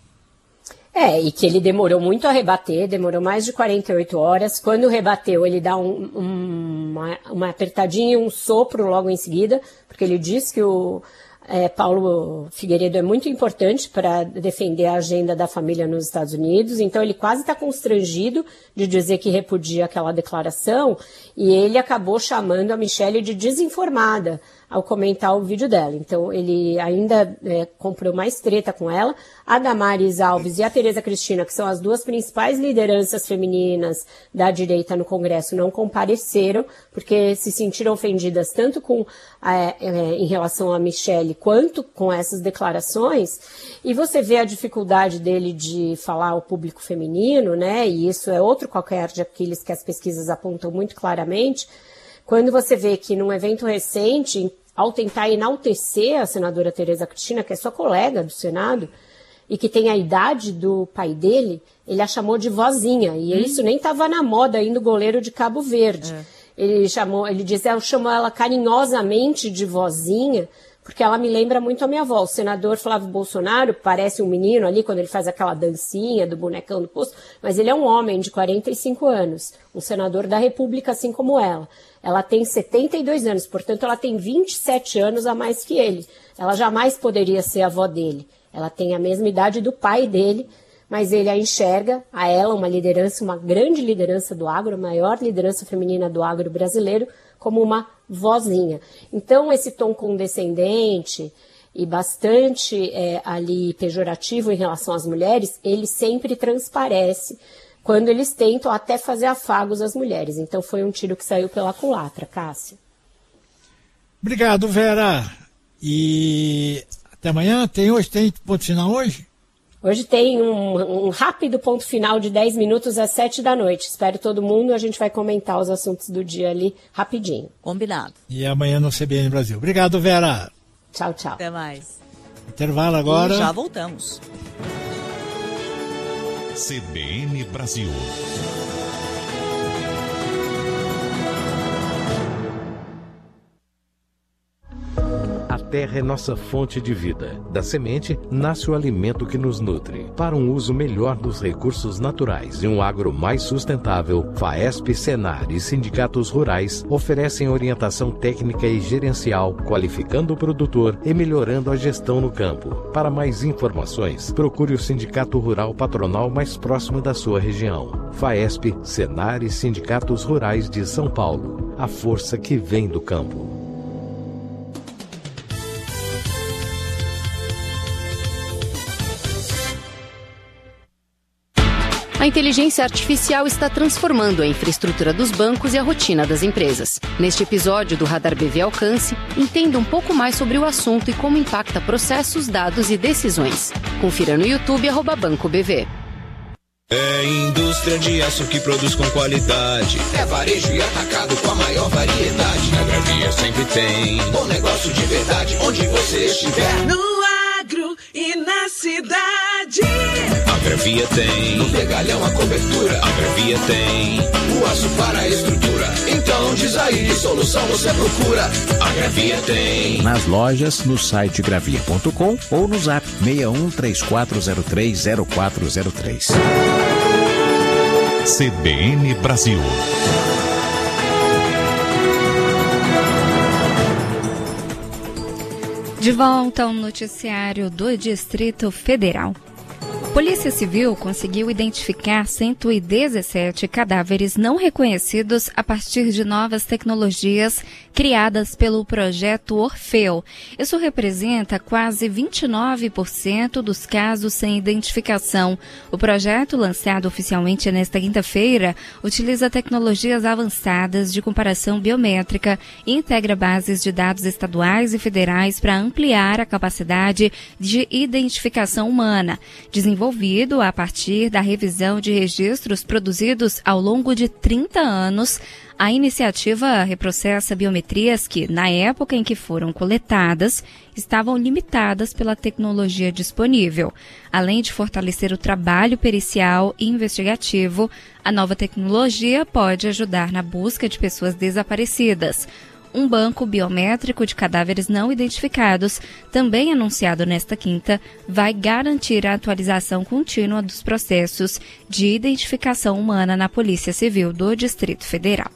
E que ele demorou muito a rebater, demorou mais de 48 horas. Quando rebateu, ele dá uma apertadinha e um sopro logo em seguida, porque ele diz que o Paulo Figueiredo é muito importante para defender a agenda da família nos Estados Unidos, então ele quase está constrangido de dizer que repudia aquela declaração, e ele acabou chamando a Michelle de desinformada ao comentar o vídeo dela. Então ele ainda comprou mais treta com ela. A Damares Alves e a Tereza Cristina, que são as duas principais lideranças femininas da direita no Congresso, não compareceram, porque se sentiram ofendidas tanto em relação a Michelle quanto com essas declarações. E você vê a dificuldade dele de falar ao público feminino, né? E isso é outro calcanhar de Aquiles que as pesquisas apontam muito claramente. Quando você vê que num evento recente, ao tentar enaltecer a senadora Tereza Cristina, que é sua colega do Senado, e que tem a idade do pai dele, ele a chamou de vozinha. E isso nem estava na moda ainda, o goleiro de Cabo Verde. Ele dizia, eu chamo ela carinhosamente de vozinha, porque ela me lembra muito a minha avó. O senador Flávio Bolsonaro parece um menino ali, quando ele faz aquela dancinha do bonecão do posto, mas ele é um homem de 45 anos, um senador da República, assim como ela. Ela tem 72 anos, portanto ela tem 27 anos a mais que ele. Ela jamais poderia ser avó dele. Ela tem a mesma idade do pai dele, mas ele a enxerga, a ela, uma liderança, uma grande liderança do agro, a maior liderança feminina do agro brasileiro, como uma vozinha. Então, esse tom condescendente e bastante ali pejorativo em relação às mulheres, ele sempre transparece quando eles tentam até fazer afagos às mulheres. Então, foi um tiro que saiu pela culatra, Cássia. Obrigado, Vera. E até amanhã. Tem ponto final hoje? Hoje tem um rápido ponto final de 10 minutos às 7 da noite. Espero todo mundo, a gente vai comentar os assuntos do dia ali rapidinho. Combinado. E amanhã no CBN Brasil. Obrigado, Vera. Tchau, tchau. Até mais. Intervalo agora. E já voltamos. CBN Brasil. A terra é nossa fonte de vida. Da semente nasce o alimento que nos nutre. Para um uso melhor dos recursos naturais e um agro mais sustentável, FAESP, Senar e sindicatos rurais oferecem orientação técnica e gerencial, qualificando o produtor e melhorando a gestão no campo. Para mais informações, procure o sindicato rural patronal mais próximo da sua região. FAESP, Senar e sindicatos rurais de São Paulo. A força que vem do campo. A inteligência artificial está transformando a infraestrutura dos bancos e a rotina das empresas. Neste episódio do Radar BV Alcance, entenda um pouco mais sobre o assunto e como impacta processos, dados e decisões. Confira no YouTube @BancoBV. É indústria de aço que produz com qualidade. É varejo e atacado com a maior variedade. Na Gravia sempre tem bom negócio de verdade, onde você estiver. No agro e na cidade. A Gravia tem no pegalhão a cobertura. A Gravia tem o aço para a estrutura. Então diz aí que solução você procura. A Gravia tem nas lojas, no site gravia.com ou no zap 6134030403. CBN Brasil. De volta ao noticiário do Distrito Federal. Polícia Civil conseguiu identificar 117 cadáveres não reconhecidos a partir de novas tecnologias criadas pelo projeto Orfeu. Isso representa quase 29% dos casos sem identificação. O projeto, lançado oficialmente nesta quinta-feira, utiliza tecnologias avançadas de comparação biométrica e integra bases de dados estaduais e federais para ampliar a capacidade de identificação humana. Desenvolvido a partir da revisão de registros produzidos ao longo de 30 anos, a iniciativa reprocessa biometrias que, na época em que foram coletadas, estavam limitadas pela tecnologia disponível. Além de fortalecer o trabalho pericial e investigativo, a nova tecnologia pode ajudar na busca de pessoas desaparecidas. Um banco biométrico de cadáveres não identificados, também anunciado nesta quinta, vai garantir a atualização contínua dos processos de identificação humana na Polícia Civil do Distrito Federal.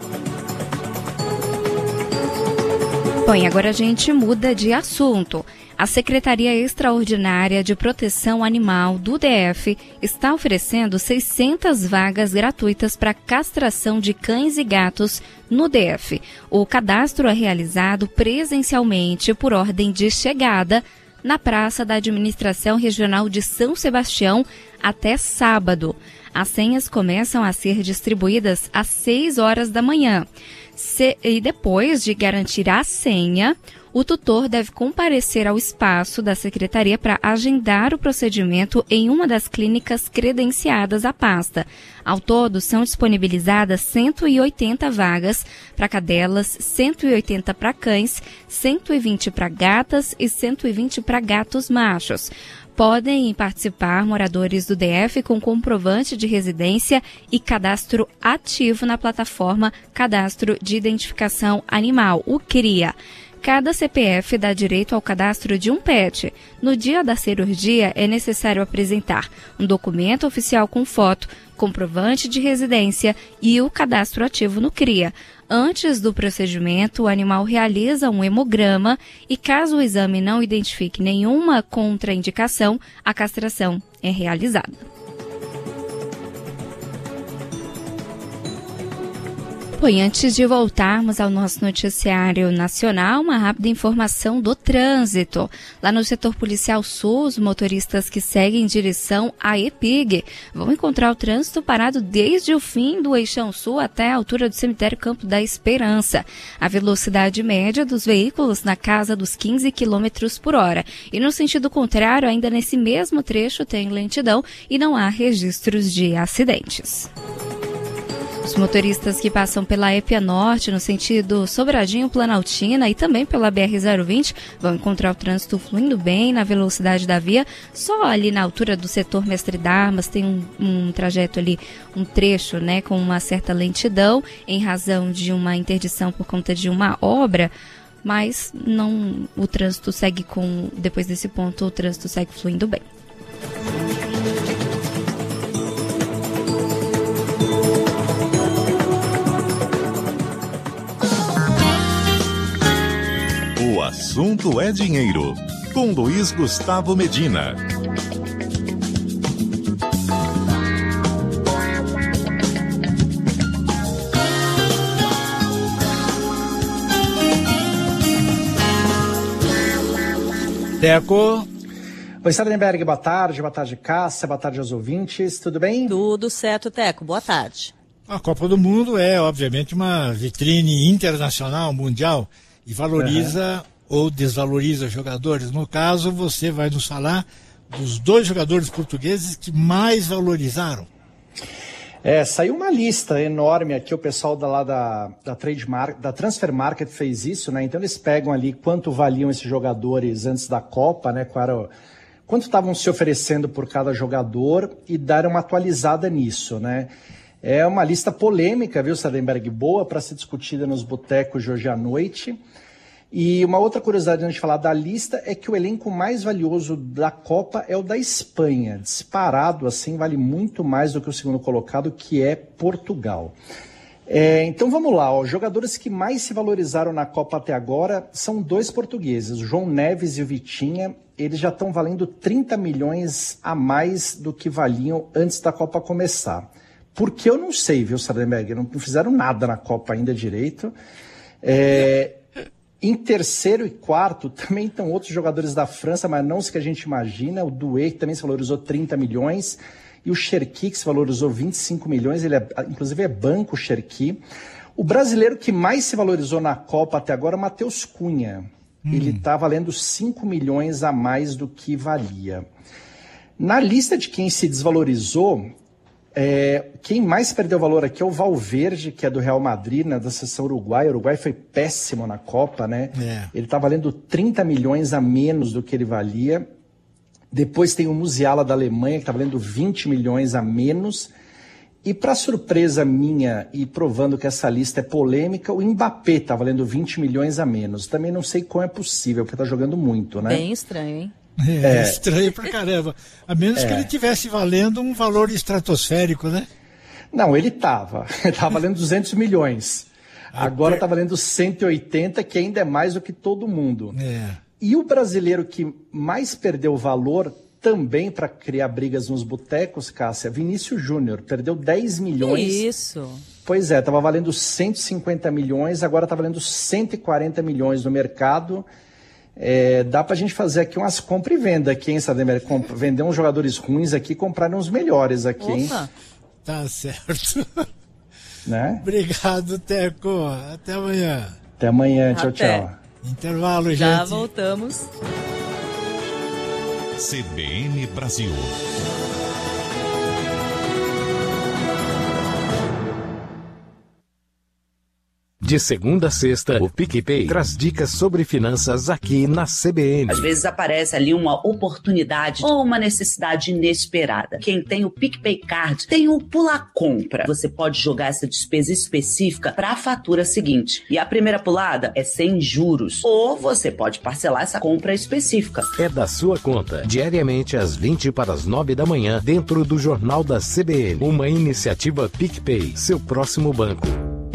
Bom, e agora a gente muda de assunto. A Secretaria Extraordinária de Proteção Animal do DF está oferecendo 600 vagas gratuitas para castração de cães e gatos no DF. O cadastro é realizado presencialmente por ordem de chegada na Praça da Administração Regional de São Sebastião até sábado. As senhas começam a ser distribuídas às 6 horas da manhã. E depois de garantir a senha, o tutor deve comparecer ao espaço da Secretaria para agendar o procedimento em uma das clínicas credenciadas à pasta. Ao todo, são disponibilizadas 180 vagas para cadelas, 180 para cães, 120 para gatas e 120 para gatos machos. Podem participar moradores do DF com comprovante de residência e cadastro ativo na plataforma Cadastro de Identificação Animal, o CRIA. Cada CPF dá direito ao cadastro de um pet. No dia da cirurgia, é necessário apresentar um documento oficial com foto, comprovante de residência e o cadastro ativo no CRIA. Antes do procedimento, o animal realiza um hemograma e, caso o exame não identifique nenhuma contraindicação, a castração é realizada. E antes de voltarmos ao nosso noticiário nacional, uma rápida informação do trânsito. Lá no setor policial sul, os motoristas que seguem em direção à EPIG vão encontrar o trânsito parado desde o fim do Eixão Sul até a altura do cemitério Campo da Esperança. A velocidade média dos veículos na casa dos 15 km por hora. E no sentido contrário, ainda nesse mesmo trecho tem lentidão e não há registros de acidentes. Os motoristas que passam pela EPIA Norte, no sentido Sobradinho-Planaltina e também pela BR-020, vão encontrar o trânsito fluindo bem na velocidade da via. Só ali na altura do setor Mestre Darmas tem um trajeto ali, um trecho, né, com uma certa lentidão em razão de uma interdição por conta de uma obra. Mas não, o trânsito segue depois desse ponto, o trânsito segue fluindo bem. O assunto é dinheiro, com Luiz Gustavo Medina. Teco. Oi, Sardenberg, boa tarde Cássia, boa tarde aos ouvintes, tudo bem? Tudo certo, Teco, boa tarde. A Copa do Mundo é, obviamente, uma vitrine internacional, mundial, e valoriza ou desvaloriza jogadores. No caso, você vai nos falar dos 2 jogadores portugueses que mais valorizaram. Saiu uma lista enorme aqui, o pessoal da Transfer Market fez isso, né? Então eles pegam ali quanto valiam esses jogadores antes da Copa, né? Quanto estavam se oferecendo por cada jogador e deram uma atualizada nisso, né? É uma lista polêmica, viu, Sardenberg? Boa para ser discutida nos botecos de hoje à noite. E uma outra curiosidade antes de falar da lista é que o elenco mais valioso da Copa é o da Espanha. Disparado, assim, vale muito mais do que o segundo colocado, que é Portugal. Então vamos lá, os jogadores que mais se valorizaram na Copa até agora são 2 portugueses, o João Neves e o Vitinha. Eles já estão valendo 30 milhões a mais do que valiam antes da Copa começar. Porque eu não sei, viu, Sardenberg? Não fizeram nada na Copa ainda direito. Em terceiro e quarto também estão outros jogadores da França, mas não os que a gente imagina. O Doué, que também se valorizou 30 milhões. E o Cherki, que se valorizou 25 milhões. Ele inclusive é banco, o Cherki. O brasileiro que mais se valorizou na Copa até agora é o Matheus Cunha. Ele está valendo 5 milhões a mais do que valia. Na lista de quem se desvalorizou, quem mais perdeu valor aqui é o Valverde, que é do Real Madrid, né, da seleção uruguaia. O Uruguai foi péssimo na Copa, né? Ele está valendo 30 milhões a menos do que ele valia. Depois tem o Musiala da Alemanha, que está valendo 20 milhões a menos. E para surpresa minha, e provando que essa lista é polêmica, o Mbappé está valendo 20 milhões a menos. Também não sei como é possível, porque está jogando muito, né? Bem estranho, hein? Estranho pra caramba. A menos que ele tivesse valendo um valor estratosférico, né? Não, ele estava valendo 200 milhões. Agora está valendo 180, que ainda é mais do que todo mundo. E o brasileiro que mais perdeu valor também para criar brigas nos botecos, Cássia, Vinícius Júnior, perdeu 10 milhões. Que isso? Pois é, estava valendo 150 milhões, agora está valendo 140 milhões no mercado. Dá pra gente fazer aqui umas compra e venda aqui, hein, Sardenberg? Vender uns jogadores ruins aqui e comprar uns melhores aqui, hein? Tá certo. Né? Obrigado, Teco. Até amanhã. Até amanhã. Tchau, tchau. Intervalo, gente. Já voltamos. CBN Brasil. De segunda a sexta, o PicPay traz dicas sobre finanças aqui na CBN. Às vezes aparece ali uma oportunidade ou uma necessidade inesperada. Quem tem o PicPay Card tem o Pula Compra. Você pode jogar essa despesa específica para a fatura seguinte. E a primeira pulada é sem juros. Ou você pode parcelar essa compra específica. É da sua conta, diariamente às 20 para as 9 da manhã, dentro do Jornal da CBN. Uma iniciativa PicPay, seu próximo banco.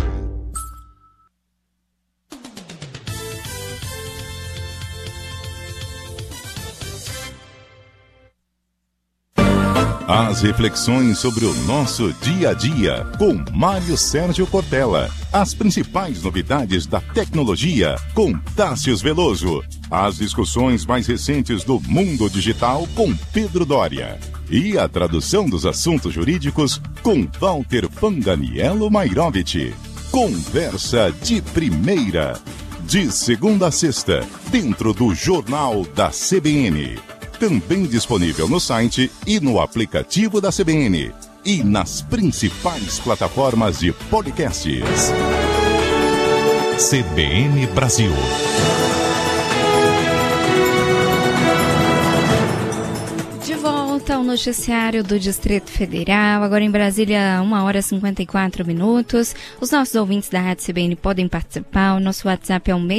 As reflexões sobre o nosso dia a dia, com Mário Sérgio Cortella. As principais novidades da tecnologia, com Tássius Veloso. As discussões mais recentes do mundo digital, com Pedro Dória. E a tradução dos assuntos jurídicos, com Walter Panganiello Mairovich. Conversa de primeira. De segunda a sexta, dentro do Jornal da CBN. Também disponível no site e no aplicativo da CBN. E nas principais plataformas de podcasts. CBN Brasil. De volta ao noticiário do Distrito Federal, agora em Brasília, 1h54. Os nossos ouvintes da Rádio CBN podem participar. O nosso WhatsApp é o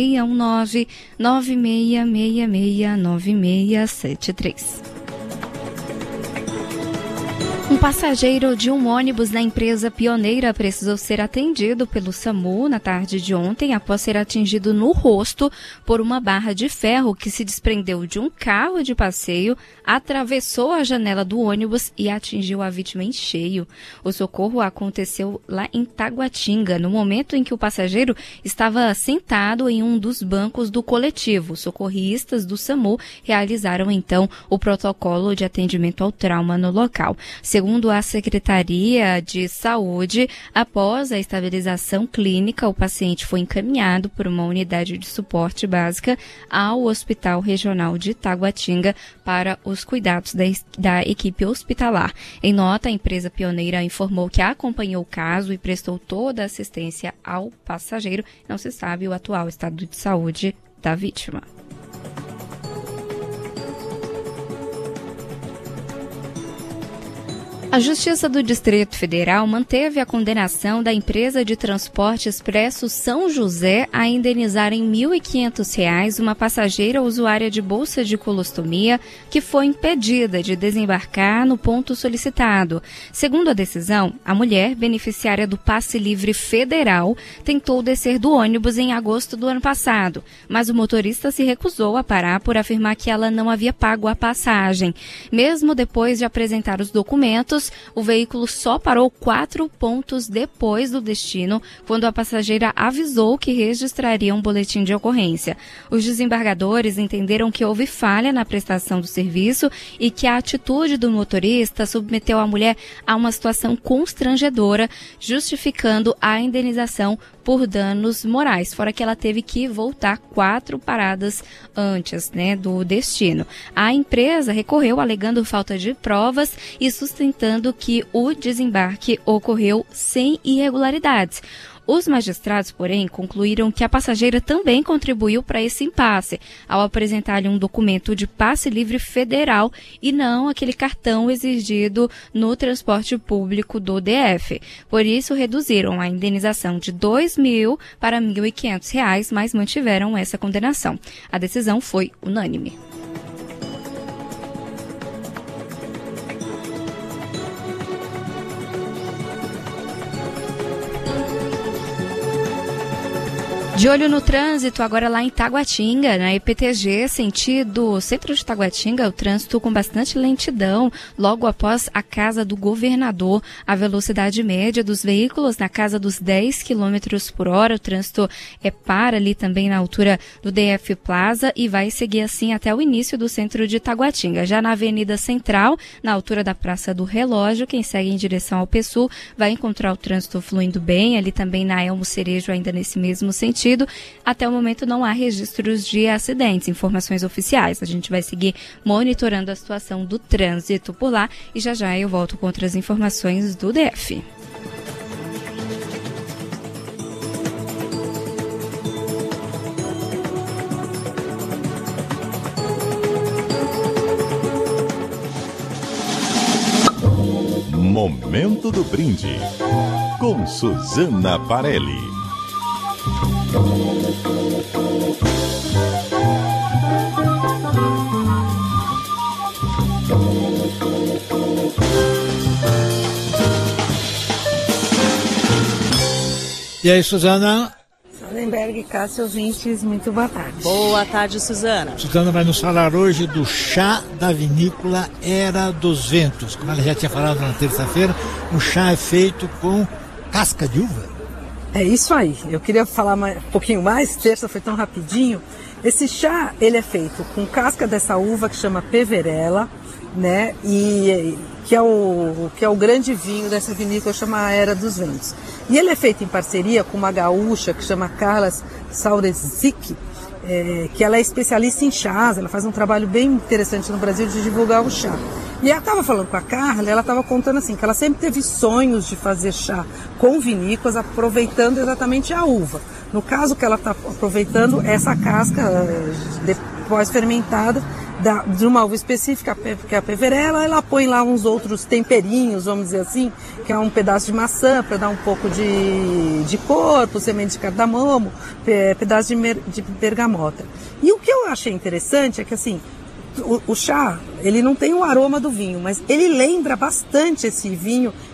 619-9666-9673. Um passageiro de um ônibus da empresa Pioneira precisou ser atendido pelo SAMU na tarde de ontem após ser atingido no rosto por uma barra de ferro que se desprendeu de um carro de passeio, atravessou a janela do ônibus e atingiu a vítima em cheio. O socorro aconteceu lá em Taguatinga, no momento em que o passageiro estava sentado em um dos bancos do coletivo. Socorristas do SAMU realizaram então o protocolo de atendimento ao trauma no local. Segundo a Secretaria de Saúde, após a estabilização clínica, o paciente foi encaminhado por uma unidade de suporte básica ao Hospital Regional de Taguatinga para os cuidados da equipe hospitalar. Em nota, a empresa Pioneira informou que acompanhou o caso e prestou toda a assistência ao passageiro. Não se sabe o atual estado de saúde da vítima. A Justiça do Distrito Federal manteve a condenação da empresa de transporte expresso São José a indenizar em R$ 1.500 uma passageira usuária de bolsa de colostomia que foi impedida de desembarcar no ponto solicitado. Segundo a decisão, a mulher, beneficiária do passe livre federal, tentou descer do ônibus em agosto do ano passado, mas o motorista se recusou a parar por afirmar que ela não havia pago a passagem. Mesmo depois de apresentar os documentos, o veículo só parou 4 pontos depois do destino, quando a passageira avisou que registraria um boletim de ocorrência. Os desembargadores entenderam que houve falha na prestação do serviço e que a atitude do motorista submeteu a mulher a uma situação constrangedora, justificando a indenização por danos morais, fora que ela teve que voltar 4 paradas antes, do destino. A empresa recorreu alegando falta de provas e sustentando que o desembarque ocorreu sem irregularidades. Os magistrados, porém, concluíram que a passageira também contribuiu para esse impasse, ao apresentar-lhe um documento de passe livre federal e não aquele cartão exigido no transporte público do DF. Por isso, reduziram a indenização de R$ 2.000 para R$ 1.500, mas mantiveram essa condenação. A decisão foi unânime. De olho no trânsito, agora lá em Taguatinga, na EPTG, sentido centro de Taguatinga, o trânsito com bastante lentidão, logo após a casa do governador. A velocidade média dos veículos na casa dos 10 km por hora. O trânsito para ali também na altura do DF Plaza e vai seguir assim até o início do centro de Taguatinga. Já na Avenida Central, na altura da Praça do Relógio, quem segue em direção ao PSUL vai encontrar o trânsito fluindo bem, ali também na Elmo Cerejo, ainda nesse mesmo sentido. Até o momento não há registros de acidentes, informações oficiais. A gente vai seguir monitorando a situação do trânsito por lá e já eu volto com outras informações do DF. Momento do Brinde, com Suzana Parelli. E aí, Suzana? Sardenberg, Cássio, ouvintes, muito boa tarde. Boa tarde, Suzana. Suzana vai nos falar hoje do chá da vinícola Era dos Ventos. Como ela já tinha falado na terça-feira, o chá é feito com casca de uva. É isso aí. Eu queria falar um pouquinho mais, terça foi tão rapidinho. Esse chá, ele é feito com casca dessa uva que chama Peverella, né? E que é o grande vinho dessa vinícola, chama Era dos Ventos. E ele é feito em parceria com uma gaúcha que chama Carla Saurezic, que ela é especialista em chás, ela faz um trabalho bem interessante no Brasil de divulgar o chá. E ela estava falando com a Carla, ela estava contando assim, que ela sempre teve sonhos de fazer chá com vinícolas, aproveitando exatamente a uva. No caso que ela está aproveitando essa casca depois fermentada, de uma uva específica, que é a Peverella, ela põe lá uns outros temperinhos, vamos dizer assim, que é um pedaço de maçã para dar um pouco de corpo, semente de cardamomo, pedaço de bergamota. E o que eu achei interessante é que assim, o chá, ele não tem o aroma do vinho, mas ele lembra bastante esse vinho